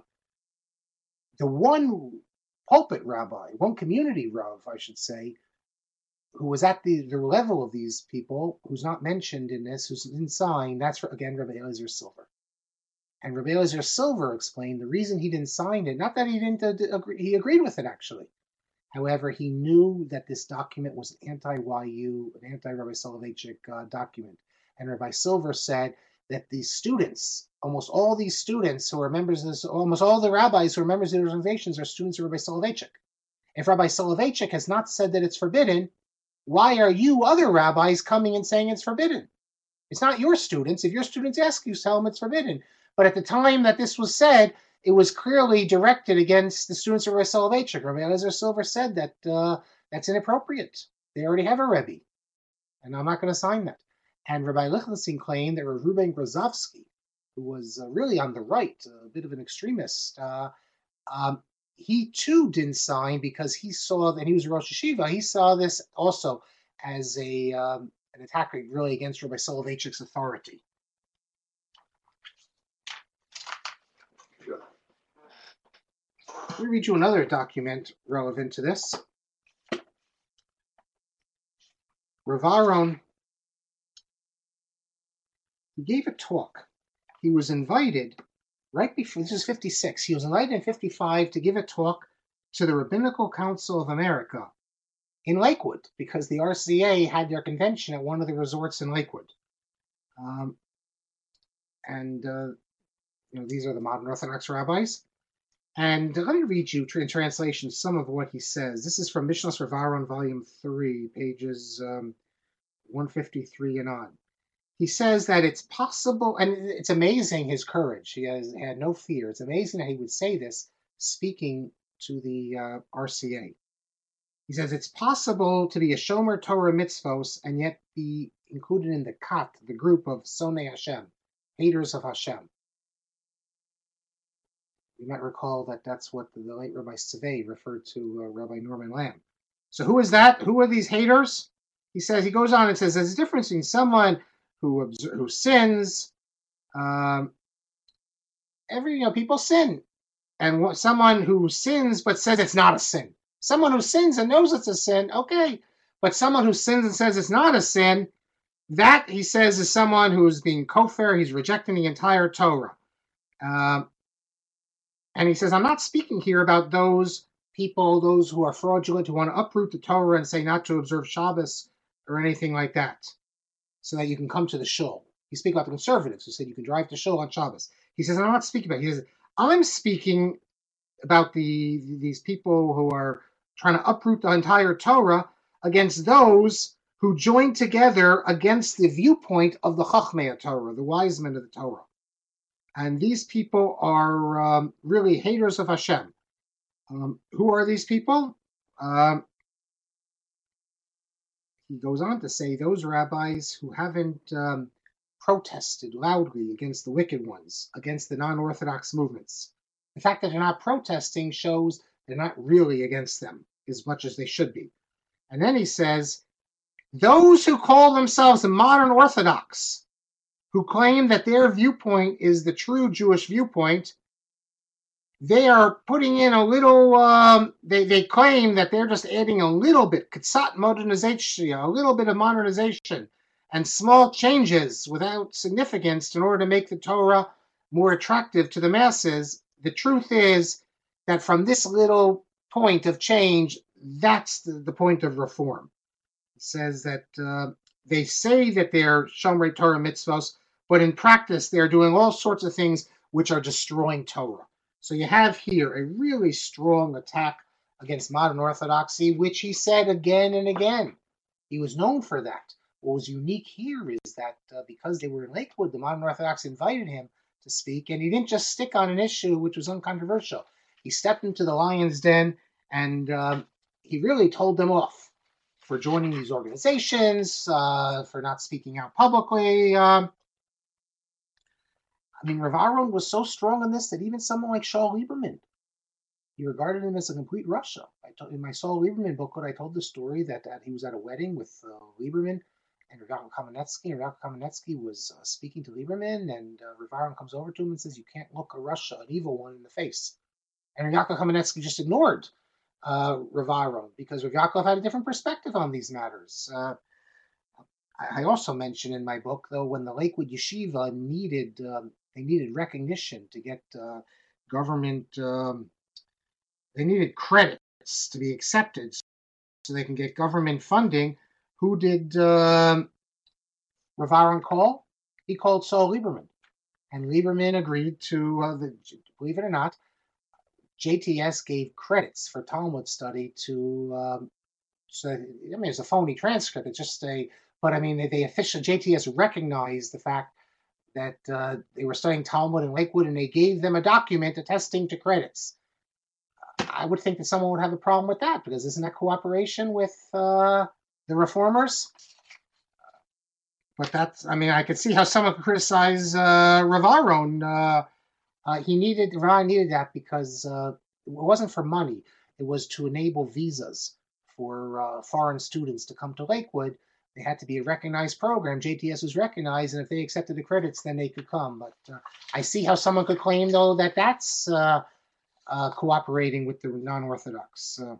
The one pulpit rabbi, one community Rav, I should say, who was at the, the level of these people, who's not mentioned in this, who's been signed, that's, again, Rabbi Eliezer Silver. And Rabbi Eliezer Silver explained the reason he didn't sign it, not that he didn't uh, agree, he agreed with it, actually. However, he knew that this document was an anti-Y U, an anti-Rabbi Soloveitchik uh, document. And Rabbi Silver said that these students, almost all these students who are members of this, almost all the rabbis who are members of the organizations are students of Rabbi Soloveitchik. If Rabbi Soloveitchik has not said that it's forbidden, why are you other rabbis coming and saying it's forbidden? It's not your students. If your students ask you, tell them it's forbidden. But at the time that this was said, it was clearly directed against the students of Rabbi Soloveitchik. Rabbi Eliezer Silver said that uh, that's inappropriate. They already have a Rebbe, and I'm not going to sign that. And Rabbi Lichtenstein claimed that Reuben Grozovsky, who was uh, really on the right, a bit of an extremist, uh, um, he too didn't sign because he saw, and he was a Rosh Yeshiva, he saw this also as a um, an attack really against Rabbi Soloveitchik's authority. Let me read you another document relevant to this. Rav Aharon, he gave a talk. He was invited right before, this is fifty-six, he was invited in fifty-five to give a talk to the Rabbinical Council of America in Lakewood, because the R C A had their convention at one of the resorts in Lakewood. Um, and, uh, you know, these are the modern Orthodox rabbis. And let me read you in translation some of what he says. This is from Mishnah Rav Aharon, volume three, pages um, one fifty-three and on. He says that it's possible, and it's amazing his courage. He has had no fear. It's amazing that he would say this, speaking to the uh, R C A. He says it's possible to be a Shomer Torah mitzvos and yet be included in the Kat, the group of Sonei Hashem, haters of Hashem. You might recall that that's what the, the late Rabbi Tzvei referred to uh, Rabbi Norman Lamb. So who is that? Who are these haters? He says, he goes on and says, there's a difference between someone who who sins. Um, every, you know, people sin. And what, someone who sins but says it's not a sin. Someone who sins and knows it's a sin, okay. But someone who sins and says it's not a sin, that, he says, is someone who is being kofar. He's rejecting the entire Torah. Um, And he says, I'm not speaking here about those people, those who are fraudulent, who want to uproot the Torah and say not to observe Shabbos or anything like that, so that you can come to the shul. He's speaking about the conservatives who said you can drive to shul on Shabbos. He says, I'm not speaking about it. He says, I'm speaking about the these people who are trying to uproot the entire Torah against those who join together against the viewpoint of the Chachmei Torah, the wise men of the Torah. And these people are um, really haters of Hashem. Um, who are these people? Um, he goes on to say those rabbis who haven't um, protested loudly against the wicked ones, against the non-Orthodox movements. The fact that they're not protesting shows they're not really against them as much as they should be. And then he says, those who call themselves the modern Orthodox, who claim that their viewpoint is the true Jewish viewpoint, they are putting in a little, um, they, they claim that they're just adding a little bit, katsat modernization, a little bit of modernization, and small changes without significance in order to make the Torah more attractive to the masses, the truth is that from this little point of change, that's the, the point of reform. It says that uh, they say that they're Shomrei Torah mitzvos, but in practice, they're doing all sorts of things which are destroying Torah. So you have here a really strong attack against modern orthodoxy, which he said again and again. He was known for that. What was unique here is that uh, because they were in Lakewood, the modern Orthodox invited him to speak, and he didn't just stick on an issue which was uncontroversial. He stepped into the lion's den, and um, he really told them off for joining these organizations, uh, for not speaking out publicly. Um, I mean, Rav Aharon was so strong in this that even someone like Shaul Lieberman, he regarded him as a complete Russia. I told, in my Saul Lieberman book, I told the story that, that he was at a wedding with uh, Lieberman and Rav Yaakov Kamenetsky. And Rav Yaakov Kamenetsky was uh, speaking to Lieberman, and uh, Rav Aharon comes over to him and says, "You can't look a Russia, an evil one, in the face." And Rav Yaakov Kamenetsky just ignored uh, Rav Aharon because Rav Yaakov had a different perspective on these matters. Uh, I also mentioned in my book, though, when the Lakewood Yeshiva needed um, they needed recognition to get uh, government. Um, They needed credits to be accepted so they can get government funding. Who did uh, Rav Aharon call? He called Saul Lieberman. And Lieberman agreed to, uh, the, believe it or not, J T S gave credits for Talmud study to, um, so, I mean, it's a phony transcript. It's just a, but I mean, they, they officially, J T S recognized the fact that uh, they were studying Talmud in Lakewood, and they gave them a document attesting to credits. I would think that someone would have a problem with that, because isn't that cooperation with uh, the reformers? But that's, I mean, I could see how someone could criticize uh, Rav Aharon. Uh, uh, he needed, Rav Aharon needed that because uh, it wasn't for money. It was to enable visas for uh, foreign students to come to Lakewood. They had to be a recognized program. J T S was recognized, and if they accepted the credits, then they could come. But uh, I see how someone could claim, though, that that's uh, Uh, cooperating with the non-Orthodox. Uh,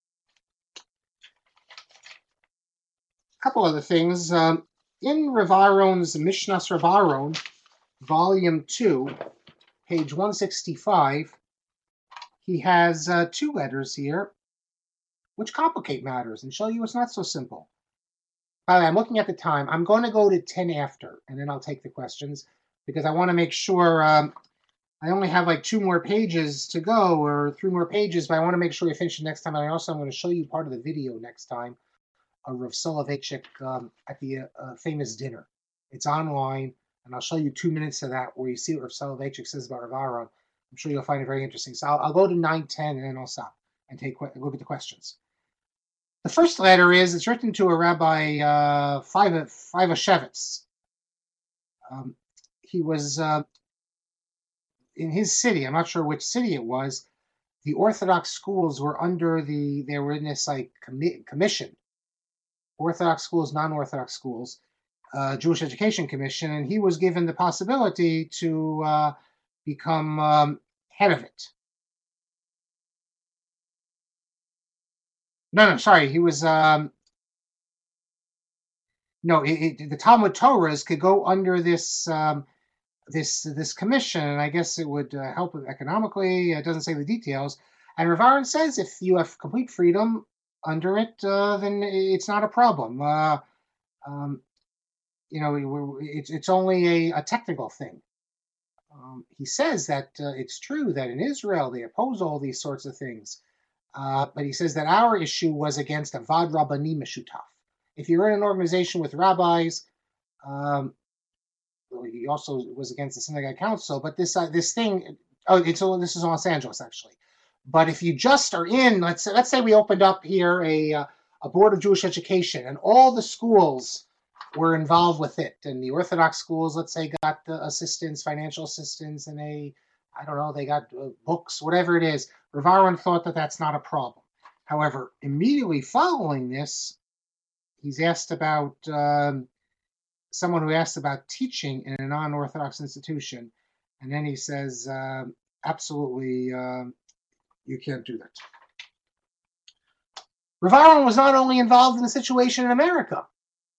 a couple other things. Um, in Rav Aharon's Mishnas Rav Aharon, Volume two, page one sixty-five, he has uh, two letters here which complicate matters and show you it's not so simple. By the way, I'm looking at the time. I'm going to go to ten after, and then I'll take the questions, because I want to make sure um, I only have like two more pages to go, or three more pages, but I want to make sure we finish it next time. And I also am going to show you part of the video next time of Rav Soloveitchik um, at the uh, famous dinner. It's online, and I'll show you two minutes of that where you see what Rav Soloveitchik says about Rav Aharon. I'm sure you'll find it very interesting. So I'll, I'll go to nine ten, and then I'll stop and take a look at the questions. The first letter is, it's written to a Rabbi uh, Fivashevitz. Um, he was... Uh, in his city, I'm not sure which city it was, the Orthodox schools were under the, they were in this like commi- commission, Orthodox schools, non-Orthodox schools, uh, Jewish Education Commission, and he was given the possibility to uh, become um, head of it. No, no, sorry, he was, um, no, it, it, the Talmud Torahs could go under this um, this this commission, and I guess it would uh, help economically. It doesn't say the details. And Rav Aharon says if you have complete freedom under it, uh, then it's not a problem. Uh, um, you know, it's it's only a, a technical thing. Um, he says that uh, it's true that in Israel they oppose all these sorts of things, uh, but he says that our issue was against a Vad Rabbani Meshutaf. If you're in an organization with rabbis, um, he also was against the synagogue council, but this uh, this thing, oh, it's oh, this is Los Angeles actually. But if you just are in, let's say, let's say we opened up here a uh, a board of Jewish education, and all the schools were involved with it, and the Orthodox schools, let's say, got the assistance, financial assistance, and they, I don't know, they got uh, books, whatever it is. Rav Aharon thought that that's not a problem. However, immediately following this, he's asked about. Um, someone who asked about teaching in a non-Orthodox institution, and then he says, uh, absolutely, uh, you can't do that. Rav Aharon was not only involved in the situation in America,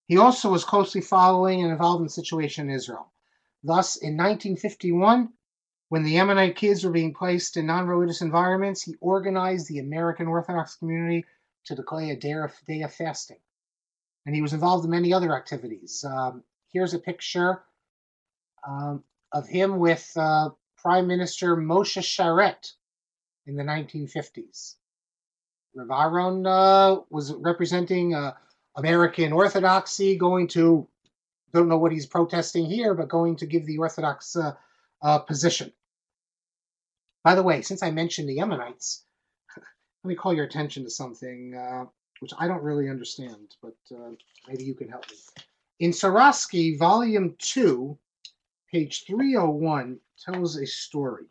He also was closely following and involved in the situation in Israel. Thus, in nineteen fifty-one, when the Yemenite kids were being placed in non-religious environments, he organized the American Orthodox community to declare a day of, day of fasting. And he was involved in many other activities. Um, here's a picture um, of him with uh, Prime Minister Moshe Sharet in the nineteen fifties. Rav Aharon uh, was representing uh, American Orthodoxy, going to, don't know what he's protesting here, but going to give the Orthodox uh, uh, position. By the way, since I mentioned the Yemenites, let me call your attention to something uh, which I don't really understand, but uh, maybe you can help me. In Sarosky, Volume two, page three oh one, tells a story.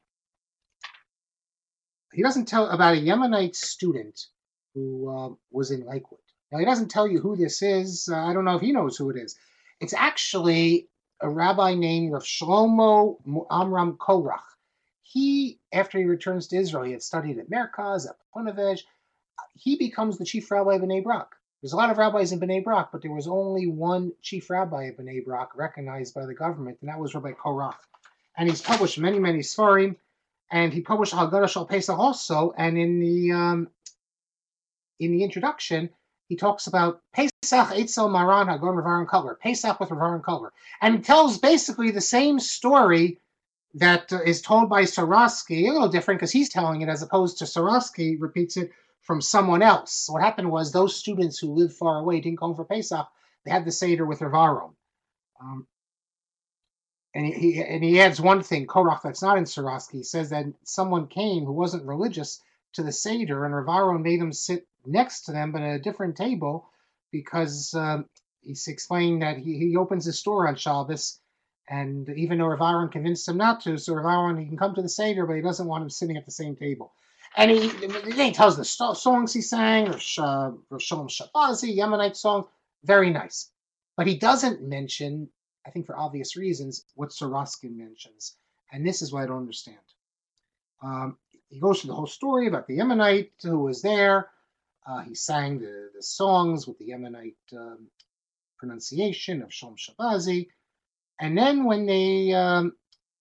He doesn't tell about a Yemenite student who uh, was in Lakewood. Now, he doesn't tell you who this is. Uh, I don't know if he knows who it is. It's actually a rabbi named Rav Shlomo Amram Korach. He, after he returns to Israel, he had studied at Merkaz, at Ponevezh. He becomes the chief rabbi of Bnei Brak. There's a lot of rabbis in Bnei Brak, but there was only one chief rabbi of Bnei Brak recognized by the government, and that was Rabbi Korach. And he's published many, many Sfarim, and he published Haggadah Shal Pesach also. And in the um, in the introduction, he talks about Pesach Eitzel Maran Hagon Rav Aharon Kotler, Pesach with Rav Aharon Kotler, and he tells basically the same story that uh, is told by Sarosky, a little different because he's telling it as opposed to Sarosky repeats it from someone else. What happened was those students who lived far away didn't come for Pesach. They had the Seder with Rav Aharon. Um, and he, he and he adds one thing, Korach, that's not in Sarosky. He says that someone came who wasn't religious to the Seder, and Rav Aharon made him sit next to them, but at a different table, because um, he's explained that he, he opens his store on Shabbos, and even though Rav Aharon convinced him not to, so Rav Aharon, he can come to the Seder, but he doesn't want him sitting at the same table. And he, he tells the songs he sang, or Shalom Shabazi, Yemenite song, very nice. But he doesn't mention, I think for obvious reasons, what Sarosky mentions. And this is what I don't understand. Um, he goes through the whole story about the Yemenite who was there. Uh, he sang the, the songs with the Yemenite um, pronunciation of Shalom Shabazi. And then when they, um,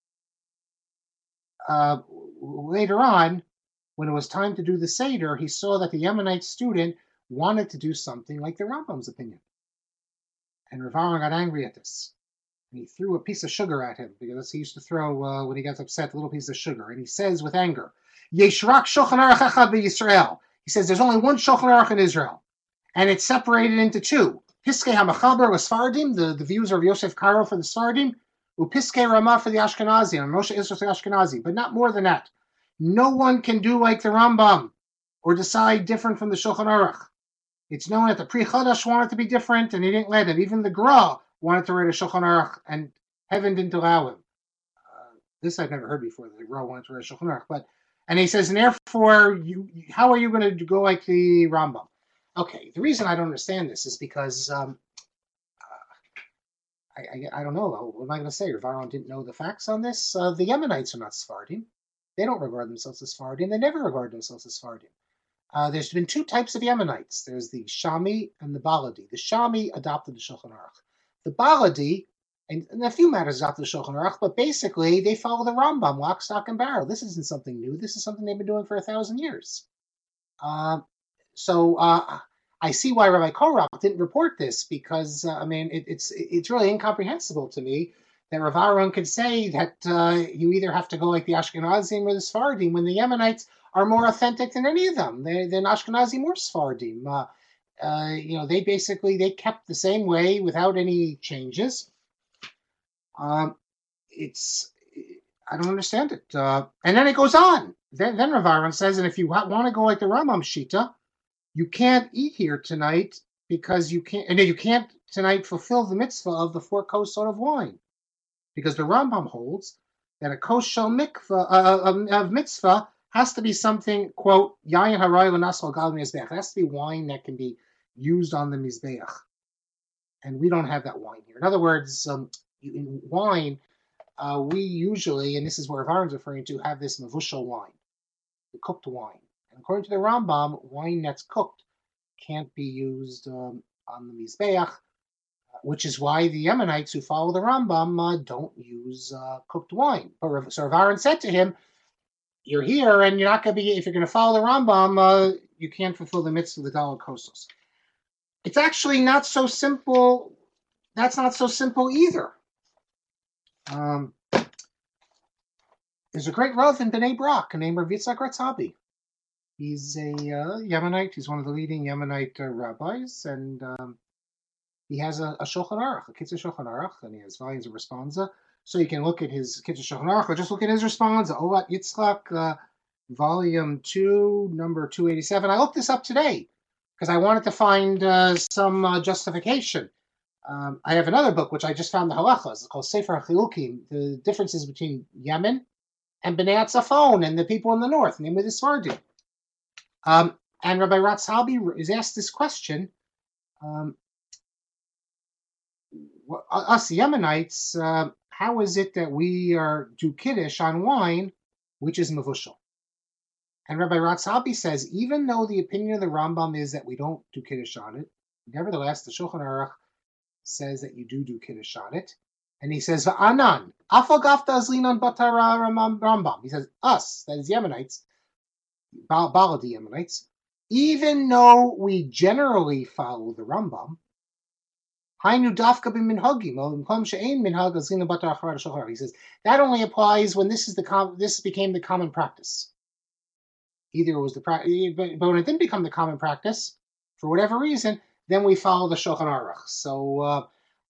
uh, later on, when it was time to do the Seder, he saw that the Yemenite student wanted to do something like the Rambam's opinion. And Rav Aharon got angry at this. And he threw a piece of sugar at him, because he used to throw, uh, when he gets upset, a little piece of sugar. And he says with anger, Yesh rak Shulchan Aruch echad b'Yisrael. He says there's only one Shulchan Aruch in Israel. And it's separated into two. Piskei HaMachaber Sfardim, the, the views of Yosef Karo for the Sfardim, Upiskei Ramah for the Ashkenazim, and Moshe Isra for the Ashkenazim, but not more than that. No one can do like the Rambam or decide different from the Shulchan Aruch. It's known that the Pri Chadash wanted to be different, and he didn't let him. Even the Gra wanted to write a Shulchan Aruch, and heaven didn't allow him. Uh, this I've never heard before, that the Gra wanted to write a Shulchan Aruch. But, and he says, and therefore, you, how are you going to go like the Rambam? Okay, the reason I don't understand this is because um, uh, I, I I don't know. What am I going to say? Rav Aharon didn't know the facts on this. Uh, the Yemenites are not Sephardim. They don't regard themselves as Sephardim. They never regard themselves as Sephardim. Uh, there's been two types of Yemenites. There's the Shami and the Baladi. The Shami adopted the Shulchan Aruch. The Baladi, and, and a few matters adopted the Shulchan Aruch, but basically they follow the Rambam, lock, stock, and barrel. This isn't something new. This is something they've been doing for a thousand years. Uh, so uh, I see why Rabbi Korach didn't report this, because uh, I mean it, it's it's really incomprehensible to me that Rav Aharon could say that uh, you either have to go like the Ashkenazim or the Sephardim, when the Yemenites are more authentic than any of them. They, than Ashkenazim or Sephardim. Uh, uh, you know, they basically, they kept the same way without any changes. Um, it's, I don't understand it. Uh, and then it goes on. Then, then Rav Aharon says, and if you want to go like the Rambam Shita, you can't eat here tonight because you can't, and you can't tonight fulfill the mitzvah of the four kosot of wine. Because the Rambam holds that a kos shel mikvah, uh, of mitzvah has to be something, quote, yayin haray l'nasal gal mizbeach. It has to be wine that can be used on the mizbeach. And we don't have that wine here. In other words, um, in wine, uh, we usually, and this is where Rav Aharon's referring to, have this mevushal wine, the cooked wine. And according to the Rambam, wine that's cooked can't be used um, on the mizbeach. which is why the Yemenites who follow the Rambam uh, don't use uh, cooked wine. But so Rav Aaron said to him, "You're here, and you're not going to be. If you're going to follow the Rambam, uh, you can't fulfill the mitzvah of the Daled Kosos." It's actually not so simple. That's not so simple either. Um, there's a great Rav in Bnei Brak named Rav Yitzchak Ratzabi. He's a uh, Yemenite. He's one of the leading Yemenite uh, rabbis, and um, he has a, a Shulchan Aruch, a Kitzur Shulchan Aruch, and he has volumes of responsa. So you can look at his Kitzur Shulchan Aruch, or just look at his responsa, Ovat Yitzchak, uh, volume two, number two eighty-seven. I looked this up today because I wanted to find uh, some uh, justification. Um, I have another book which I just found the halachas. It's called Sefer HaChilukim, the differences between Yemen and Bnei Atzafon and the people in the north, namely the Sfardim. Um, and Rabbi Ratzalbi is asked this question. Um, us Yemenites, uh, how is it that we are do kiddush on wine, which is mevushal? And Rabbi Ratzalbi says, even though the opinion of the Rambam is that we don't do kiddush on it, nevertheless, the Shulchan Aruch says that you do do kiddush on it. And he says, Va'anan, afagafta azlinan batara Rambam. He says, us, that is Yemenites, Baladi Yemenites, even though we generally follow the Rambam, Hainu dafka b'minhagim, minhag azlinan batara achar shachar. He says that only applies when this is the com- this became the common practice. Either it was the practice, but when it didn't become the common practice, for whatever reason, then we follow the Shulchan Aruch. So uh,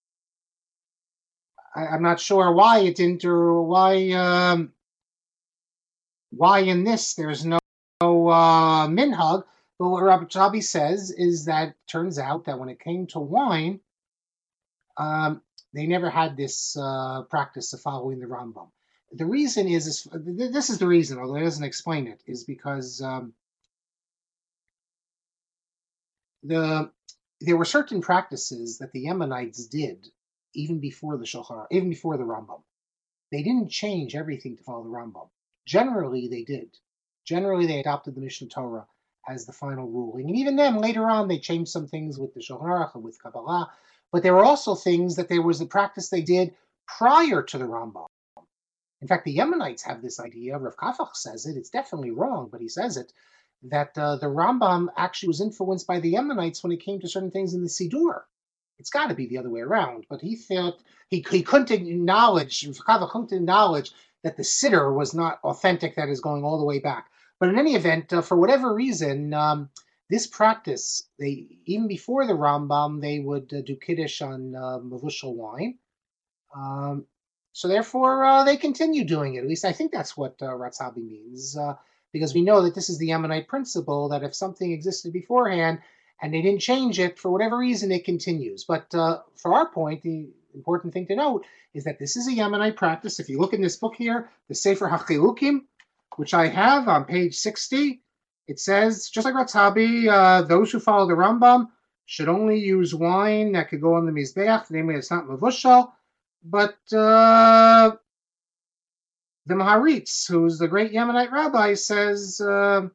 I, I'm not sure why it didn't, or why um, why in this there's no, no uh, minhag. But what Rabbi Chabi says is that it turns out that when it came to wine, um, they never had this uh, practice of following the Rambam. The reason is, is, this is the reason, although it doesn't explain it, is because um, the there were certain practices that the Yemenites did even before the Shulchan, even before the Rambam. They didn't change everything to follow the Rambam. Generally, they did. Generally, they adopted the Mishnah Torah as the final ruling, and even then, later on, they changed some things with the Shulchan Aruch and with Kabbalah. But there were also things that there was the practice they did prior to the Rambam. In fact, the Yemenites have this idea. Rav Kafach says it. It's definitely wrong, but he says it, that uh, the Rambam actually was influenced by the Yemenites when it came to certain things in the Sidur. It's got to be the other way around. But he thought he, he couldn't acknowledge, Rav Kafach couldn't acknowledge that the Siddur was not authentic, that is going all the way back. But in any event, uh, for whatever reason, um, this practice, they even before the Rambam, they would uh, do kiddush on uh, mevushal wine. Um, So therefore, uh, they continue doing it. At least I think that's what uh, Ratzalbi means, uh, because we know that this is the Yemenite principle, that if something existed beforehand and they didn't change it, for whatever reason, it continues. But uh, for our point, the important thing to note is that this is a Yemenite practice. If you look in this book here, the Sefer HaChilukim, which I have on page sixty, it says, just like Ratzalbi, uh, those who follow the Rambam should only use wine that could go on the Mizbeach, namely it's not mevushal. But uh, the Maharitz, who's the great Yemenite rabbi, says uh,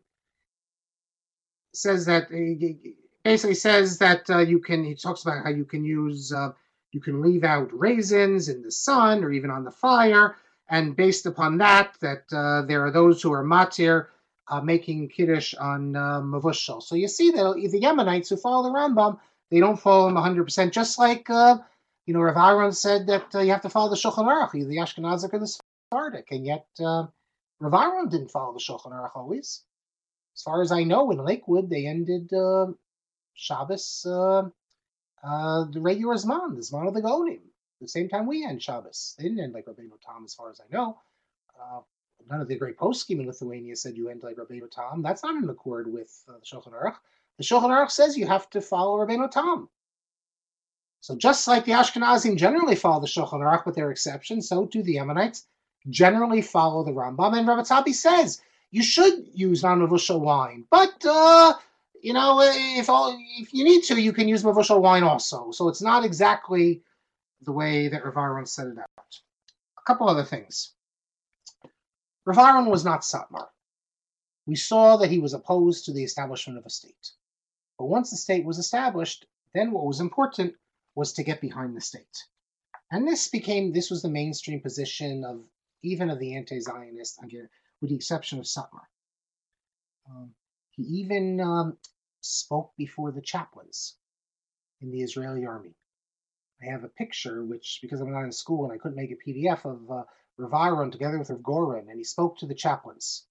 says that he basically says that uh, you can. He talks about how you can use uh, you can leave out raisins in the sun or even on the fire, and based upon that, that uh, there are those who are matir uh, making kiddush on uh, mevushal. So you see that the Yemenites who follow the Rambam, they don't follow him one hundred percent, just like. Uh, You know, Rav Aaron said that uh, you have to follow the Shulchan Aruch, either the Ashkenazic or the Sephardic, and yet uh, Rav Aaron didn't follow the Shulchan Aruch always. As far as I know, in Lakewood, they ended uh, Shabbos uh, uh, the regular Zman, the Zman of the Gonim, the same time we end Shabbos. They didn't end like Rabbeinu Tam, as far as I know. Uh, none of the great poskim in Lithuania said you end like Rabbeinu Tam. That's not in accord with uh, the Shulchan Aruch. The Shulchan Aruch says you have to follow Rabbeinu Tam. So just like the Ashkenazim generally follow the Shulchan Aruch with their exceptions, so do the Yemenites generally follow the Rambam. And Rabbi Tzaddi says you should use non-mevushal wine, but uh, you know, if all, if you need to, you can use mevushal wine also. So it's not exactly the way that Rav Aaron set it out. A couple other things. Rav Aaron was not Satmar. We saw that he was opposed to the establishment of a state. But once the state was established, then what was important was to get behind the state. And this became, this was the mainstream position of even of the anti-Zionists, again, with the exception of Satmar. Um, he even um, spoke before the chaplains in the Israeli army. I have a picture, which, because I'm not in school and I couldn't make a P D F, of uh, Rav Aaron together with Rav Goren, and he spoke to the chaplains.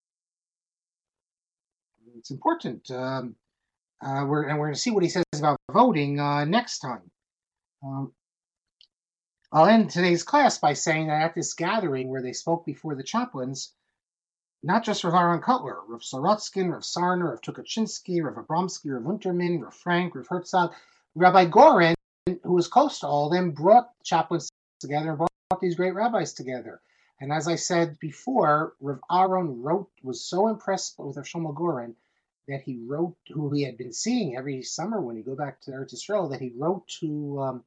It's important. Um, uh, we're, and we're going to see what he says about voting uh, next time. Um, I'll end today's class by saying that at this gathering where they spoke before the chaplains, not just Rav Aaron Kotler, Rav Sorotskin, Rav Sarner, Rav Tukachinsky, Rav Abramsky, Rav Unterman, Rav Frank, Rav Herzog, Rabbi Goren, who was close to all of them, brought chaplains together and brought these great rabbis together. And as I said before, Rav Aaron wrote, was so impressed with Rav Shlomo Goren that he wrote, who he had been seeing every summer when he go back to Eretz Yisrael, that he wrote to um,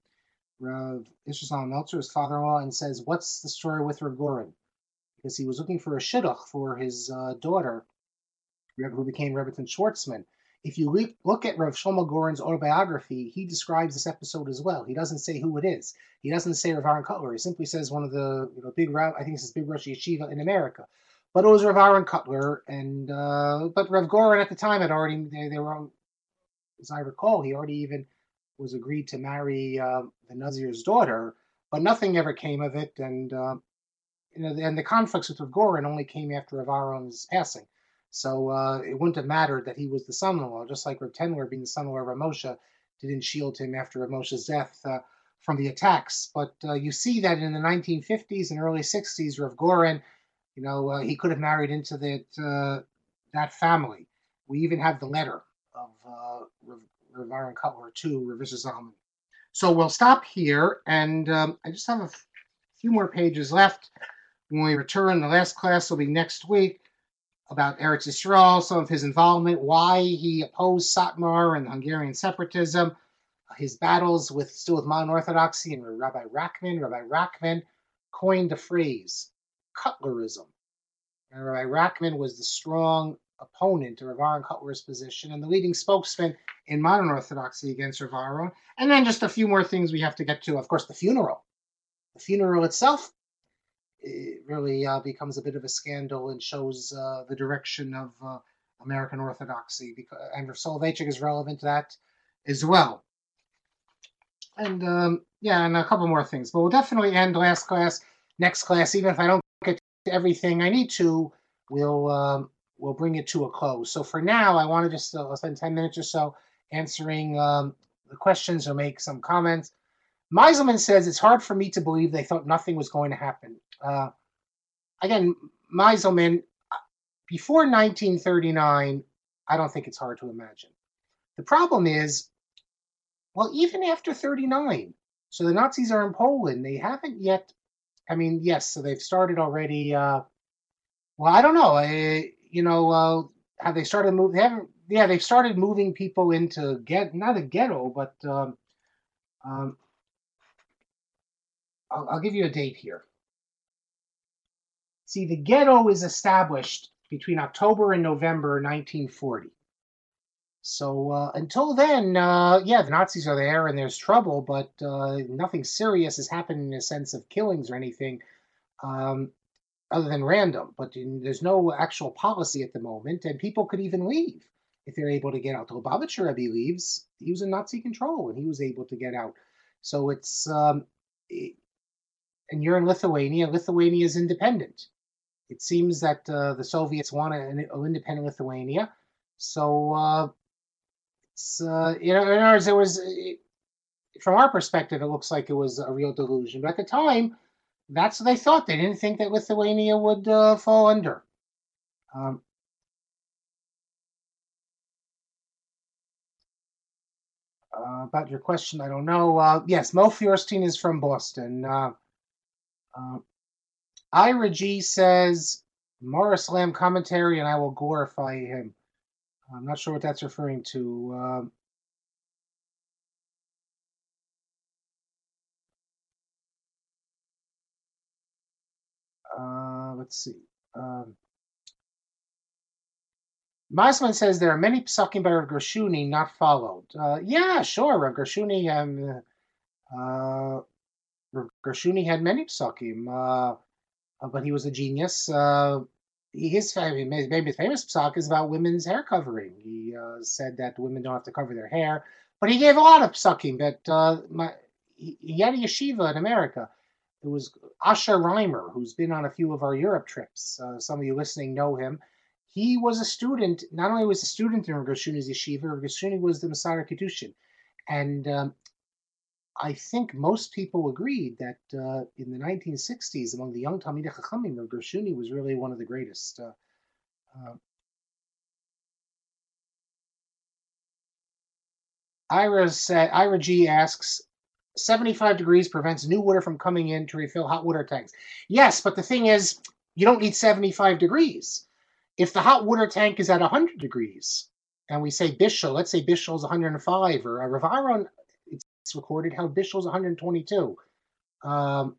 Rav Israel Meltzer, his father-in-law, and says, "What's the story with Rav Goren?" Because he was looking for a shidduch for his uh, daughter, who became Rebbetzin Schwartzman. If you look at Rav Shlomo Goren's autobiography, he describes this episode as well. He doesn't say who it is. He doesn't say Rav Aaron Kotler. He simply says one of the you know big, I think this is big Rosh Yeshiva in America. But it was Rav Aaron Kotler, and uh, but Rav Goren at the time had already they, they were, as I recall, he already even was agreed to marry uh, the Nazir's daughter, but nothing ever came of it, and uh, you know, and the conflicts with Rav Goren only came after Rav Aaron's passing. So uh, it wouldn't have mattered that he was the son-in-law, just like Rav Tendler being the son-in-law of Rav Moshe didn't shield him after Rav Moshe's death uh, from the attacks. But uh, you see that in the nineteen fifties and early sixties, Rav Goren, you know, uh, he could have married into that uh, that family. We even have the letter of uh, Rav, Rav Aaron Kotler to Rav Isser Zalman. So we'll stop here, and um, I just have a f- few more pages left. When we return, the last class will be next week about Eretz Yisrael, some of his involvement, why he opposed Satmar and Hungarian separatism, his battles with still with modern Orthodoxy, and Rabbi Rachman. Rabbi Rachman coined the phrase Kotlerism. And Rabbi Rachman was the strong opponent of Rav Aaron Kotler's position and the leading spokesman in modern Orthodoxy against Rav Aaron. And then just a few more things we have to get to. Of course, the funeral. The funeral itself, it really uh, becomes a bit of a scandal and shows uh, the direction of uh, American Orthodoxy. Because, and Rav Soloveitchik is relevant to that as well. And um, yeah, and a couple more things. But we'll definitely end last class, next class. Even if I don't get to everything I need to, we'll um, we'll bring it to a close. So for now, I want to just uh, spend ten minutes or so answering um, the questions or make some comments. Meiselman says, it's hard for me to believe they thought nothing was going to happen. Uh, again, Meiselman, before nineteen thirty-nine, I don't think it's hard to imagine. The problem is, well, even after thirty-nine, so the Nazis are in Poland, they haven't yet, I mean, yes, so they've started already, uh, well, I don't know, uh, you know, uh, have they started moving, they haven't, yeah, they've started moving people into, get not a ghetto, but um, um, I'll, I'll give you a date here. See, the ghetto is established between October and November nineteen forty. So uh, until then, uh, yeah, the Nazis are there and there's trouble, but uh, nothing serious has happened in the sense of killings or anything um, other than random. But in, there's no actual policy at the moment, and people could even leave if they're able to get out. The Lubavitcher Rebbe leaves. He was in Nazi control, and he was able to get out. So it's, um, it, and you're in Lithuania. Lithuania is independent. It seems that uh, the Soviets want an, an independent Lithuania. So, uh, it's, uh, you know, in other words, it was, it, from our perspective, it looks like it was a real delusion. But at the time, that's what they thought. They didn't think that Lithuania would uh, fall under. Um, uh, about your question, I don't know. Uh, yes, Mo Feuerstein is from Boston. Uh, uh, Ira G says, Morris Lamb commentary, and I will glorify him. I'm not sure what that's referring to. Um, uh, let's see. Um, Masman says there are many psukim by Rav Gershuni not followed. Uh, yeah, sure, Rav Gershuni. Um, Uh, Gershuni had many psakim, uh, uh, but he was a genius. Uh, his famous, maybe his famous psak is about women's hair covering. He uh, said that women don't have to cover their hair, but he gave a lot of psakim. But uh, my, he, he had a yeshiva in America. It was Asher Reimer, who's been on a few of our Europe trips. Uh, some of you listening know him. He was a student. Not only was a student in Gershuni's yeshiva, Gershuni was the Masada Kedushin, and um, I think most people agreed that uh, in the nineteen sixties, among the young Talmidei Chachamim, Gershuni was really one of the greatest. Uh, uh, Ira said, Ira G asks, seventy-five degrees prevents new water from coming in to refill hot water tanks. Yes, but the thing is, you don't need seventy-five degrees. If the hot water tank is at one hundred degrees, and we say Bishul, let's say Bishul is one hundred five, or uh, Rav Aaron, it's recorded how Bishul is one hundred twenty-two. Um,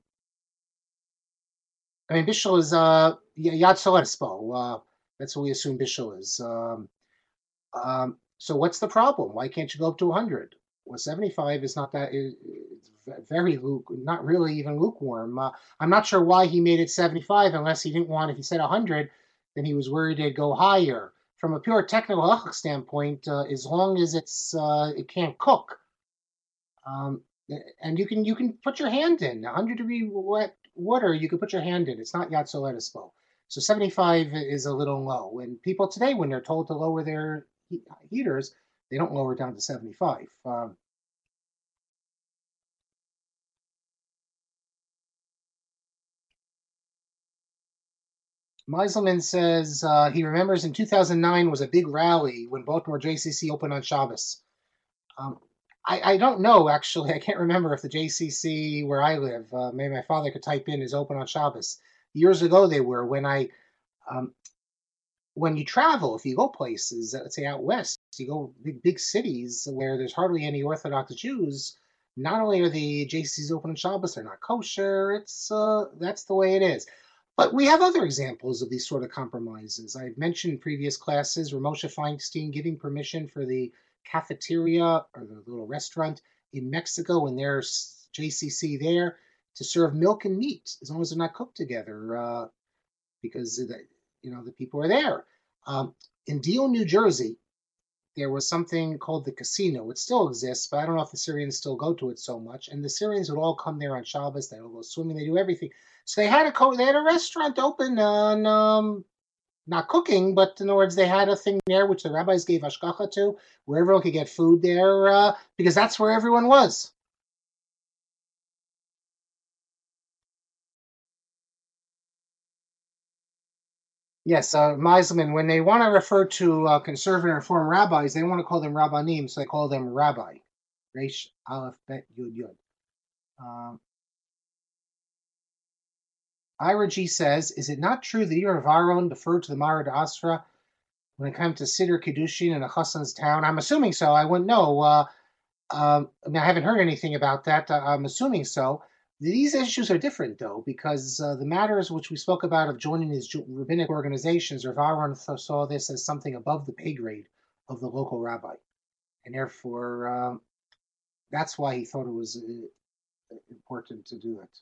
I mean, Bishul is uh, Yad Solerspo. Uh, that's what we assume Bishul is. Um, um, so what's the problem? Why can't you go up to one hundred? Well, seventy-five is not that. It's very luke, not really even lukewarm. Uh, I'm not sure why he made it seventy-five, unless he didn't want. If he said one hundred, then he was worried it'd go higher. From a pure technical halachic standpoint, uh, as long as it's uh, it can't cook, um, and you can you can put your hand in one hundred degree wet water. You can put your hand in. It's not Yad Soletispo. So seventy-five is a little low. And people today, when they're told to lower their heaters, they don't lower it down to seventy-five. Um, Meiselman says uh, he remembers in two thousand nine was a big rally when Baltimore J C C opened on Shabbos. Um, I, I don't know, actually. I can't remember if the J C C where I live, uh, maybe my father could type in, is open on Shabbos. Years ago they were. When I, um, when you travel, if you go places, let's say out west, you go big, big cities where there's hardly any Orthodox Jews, not only are the J C Cs open on Shabbos, they're not kosher. It's uh, that's the way it is. But we have other examples of these sort of compromises. I've mentioned in previous classes Ramosha Feinstein giving permission for the cafeteria or the little restaurant in Mexico and there's J C C there to serve milk and meat as long as they're not cooked together, uh, because the, you know the people are there. Um, in Deal, New Jersey, there was something called the casino. It still exists, but I don't know if the Syrians still go to it so much. And the Syrians would all come there on Shabbos. They all go swimming. They do everything. So they had a co- they had a restaurant open on um, not cooking, but in other words, they had a thing there which the rabbis gave hashgacha to, where everyone could get food there, uh, because that's where everyone was. Yes, uh, Meiselman, when they want to refer to uh, conservative and reform rabbis, they don't want to call them rabbanim, so they call them rabbi. Reish, Aleph, Bet, Yud, Yud. Um, Ira G says, is it not true that even Rav Aaron deferred to the Mara Asra when it came to Siddur Kiddushin in a Chassan's town? I'm assuming so. I wouldn't know. Uh, um, I mean, I haven't heard anything about that. Uh, I'm assuming so. These issues are different, though, because uh, the matters which we spoke about of joining these rabbinic organizations, Rav Aaron saw this as something above the pay grade of the local rabbi. And therefore, um, that's why he thought it was uh, important to do it.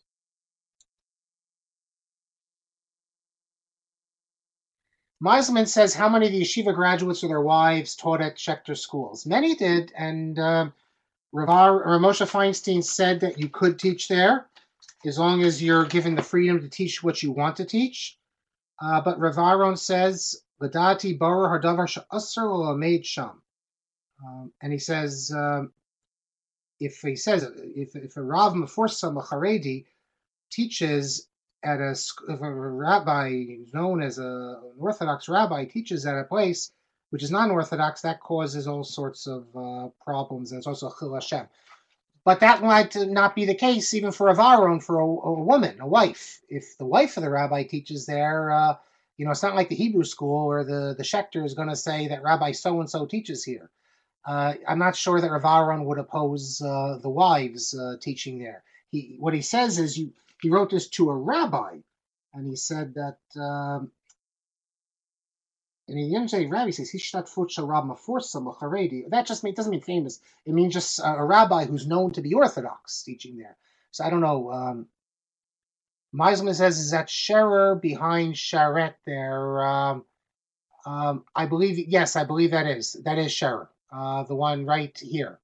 Meiselman says, how many of the yeshiva graduates or their wives taught at Schechter schools? Many did, and um, Ramosha Feinstein said that you could teach there as long as you're given the freedom to teach what you want to teach. Uh, but Rav Aaron says, "Ladati barer hadavar she'asar l'lamed sham," um, and he says, um, if he says if if a Rav Meforsam, a Haredi, teaches at a if a rabbi known as a, an Orthodox rabbi teaches at a place which is non-Orthodox, that causes all sorts of uh, problems. There's also Chil Hashem. But that might not be the case even for a Aaron, for a, a woman, a wife. If the wife of the rabbi teaches there, uh, you know, it's not like the Hebrew school where the, the Schechter is going to say that Rabbi so-and-so teaches here. Uh, I'm not sure that Rav Aaron would oppose uh, the wives uh, teaching there. He What he says is, you he wrote this to a rabbi, and he said that um, And the Yonjay Rabbi says, Hishtatfut shel Rab Meforsa L'Charedi. That just mean, doesn't mean famous. It means just a, a rabbi who's known to be Orthodox teaching there. So I don't know. Um, Meisman says, is that Scherer behind Sharet there? Um, um, I believe, yes, I believe that is. That is Scherer. Uh, the one right here.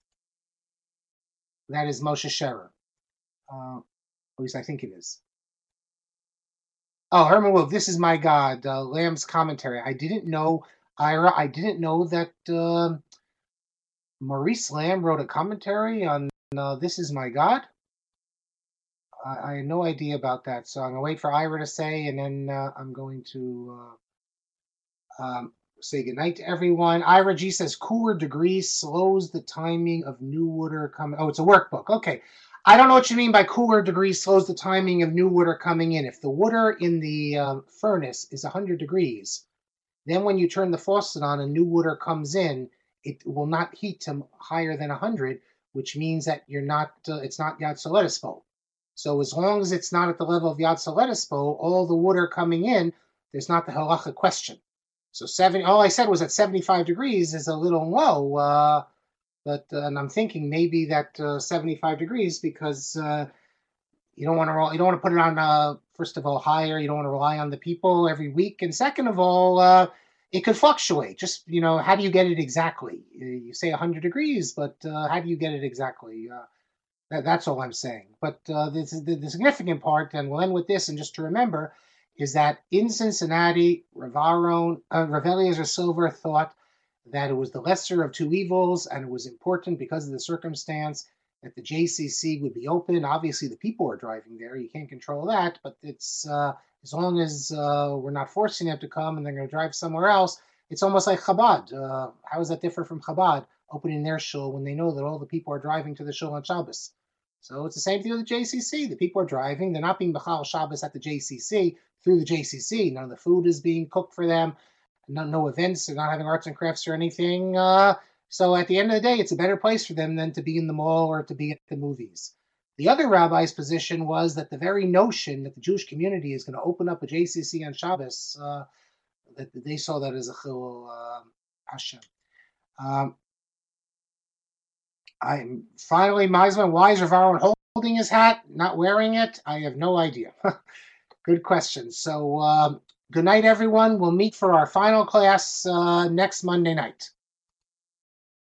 That is Moshe Scherer. Uh, at least I think it is. Oh, Herman Wolf, this is my God. Uh, Lamb's commentary. I didn't know, Ira, I didn't know that uh, Maurice Lamb wrote a commentary on uh, This Is My God. I, I had no idea about that. So I'm going to wait for Ira to say, and then uh, I'm going to uh, um, say goodnight to everyone. Ira G says, cooler degrees slows the timing of new water coming. Oh, it's a workbook. Okay. I don't know what you mean by cooler degrees slows the timing of new water coming in. If the water in the uh, furnace is one hundred degrees, then when you turn the faucet on and new water comes in, it will not heat to higher than one hundred, which means that you're not. Uh, it's not Yad Soletispo. So as long as it's not at the level of Yad Soletispo, all the water coming in, there's not the halacha question. So seven. All I said was that seventy-five degrees is a little low. Uh, But uh, and I'm thinking maybe that uh, seventy-five degrees because uh, you don't want to you don't want to put it on uh, first of all higher. You don't want to rely on the people every week, and second of all, uh, it could fluctuate. Just you know, how do you get it exactly? You say one hundred degrees, but uh, how do you get it exactly? Uh, that, that's all I'm saying. But uh, the, the, the significant part, and we'll end with this, and just to remember, is that in Cincinnati, Rav Aaron, uh, Rav Eliezer Silver thought that it was the lesser of two evils, and it was important because of the circumstance that the J C C would be open. Obviously, the people are driving there; you can't control that. But it's uh, as long as uh, we're not forcing them to come, and they're going to drive somewhere else. It's almost like Chabad. Uh, how is that different from Chabad opening their shul when they know that all the people are driving to the shul on Shabbos? So it's the same thing with the J C C. The people are driving; they're not being b'chal Shabbos at the J C C through the J C C. None of the food is being cooked for them. No, no events, they're not having arts and crafts or anything. Uh, so at the end of the day, it's a better place for them than to be in the mall or to be at the movies. The other rabbi's position was that the very notion that the Jewish community is going to open up a J C C on Shabbos, uh, that they saw that as a chilul uh, Hashem. Um, I'm finally Meisman. Why is Rav Aaron holding his hat, not wearing it? I have no idea. Good question. So. Um, Good night, everyone. We'll meet for our final class uh, next Monday night.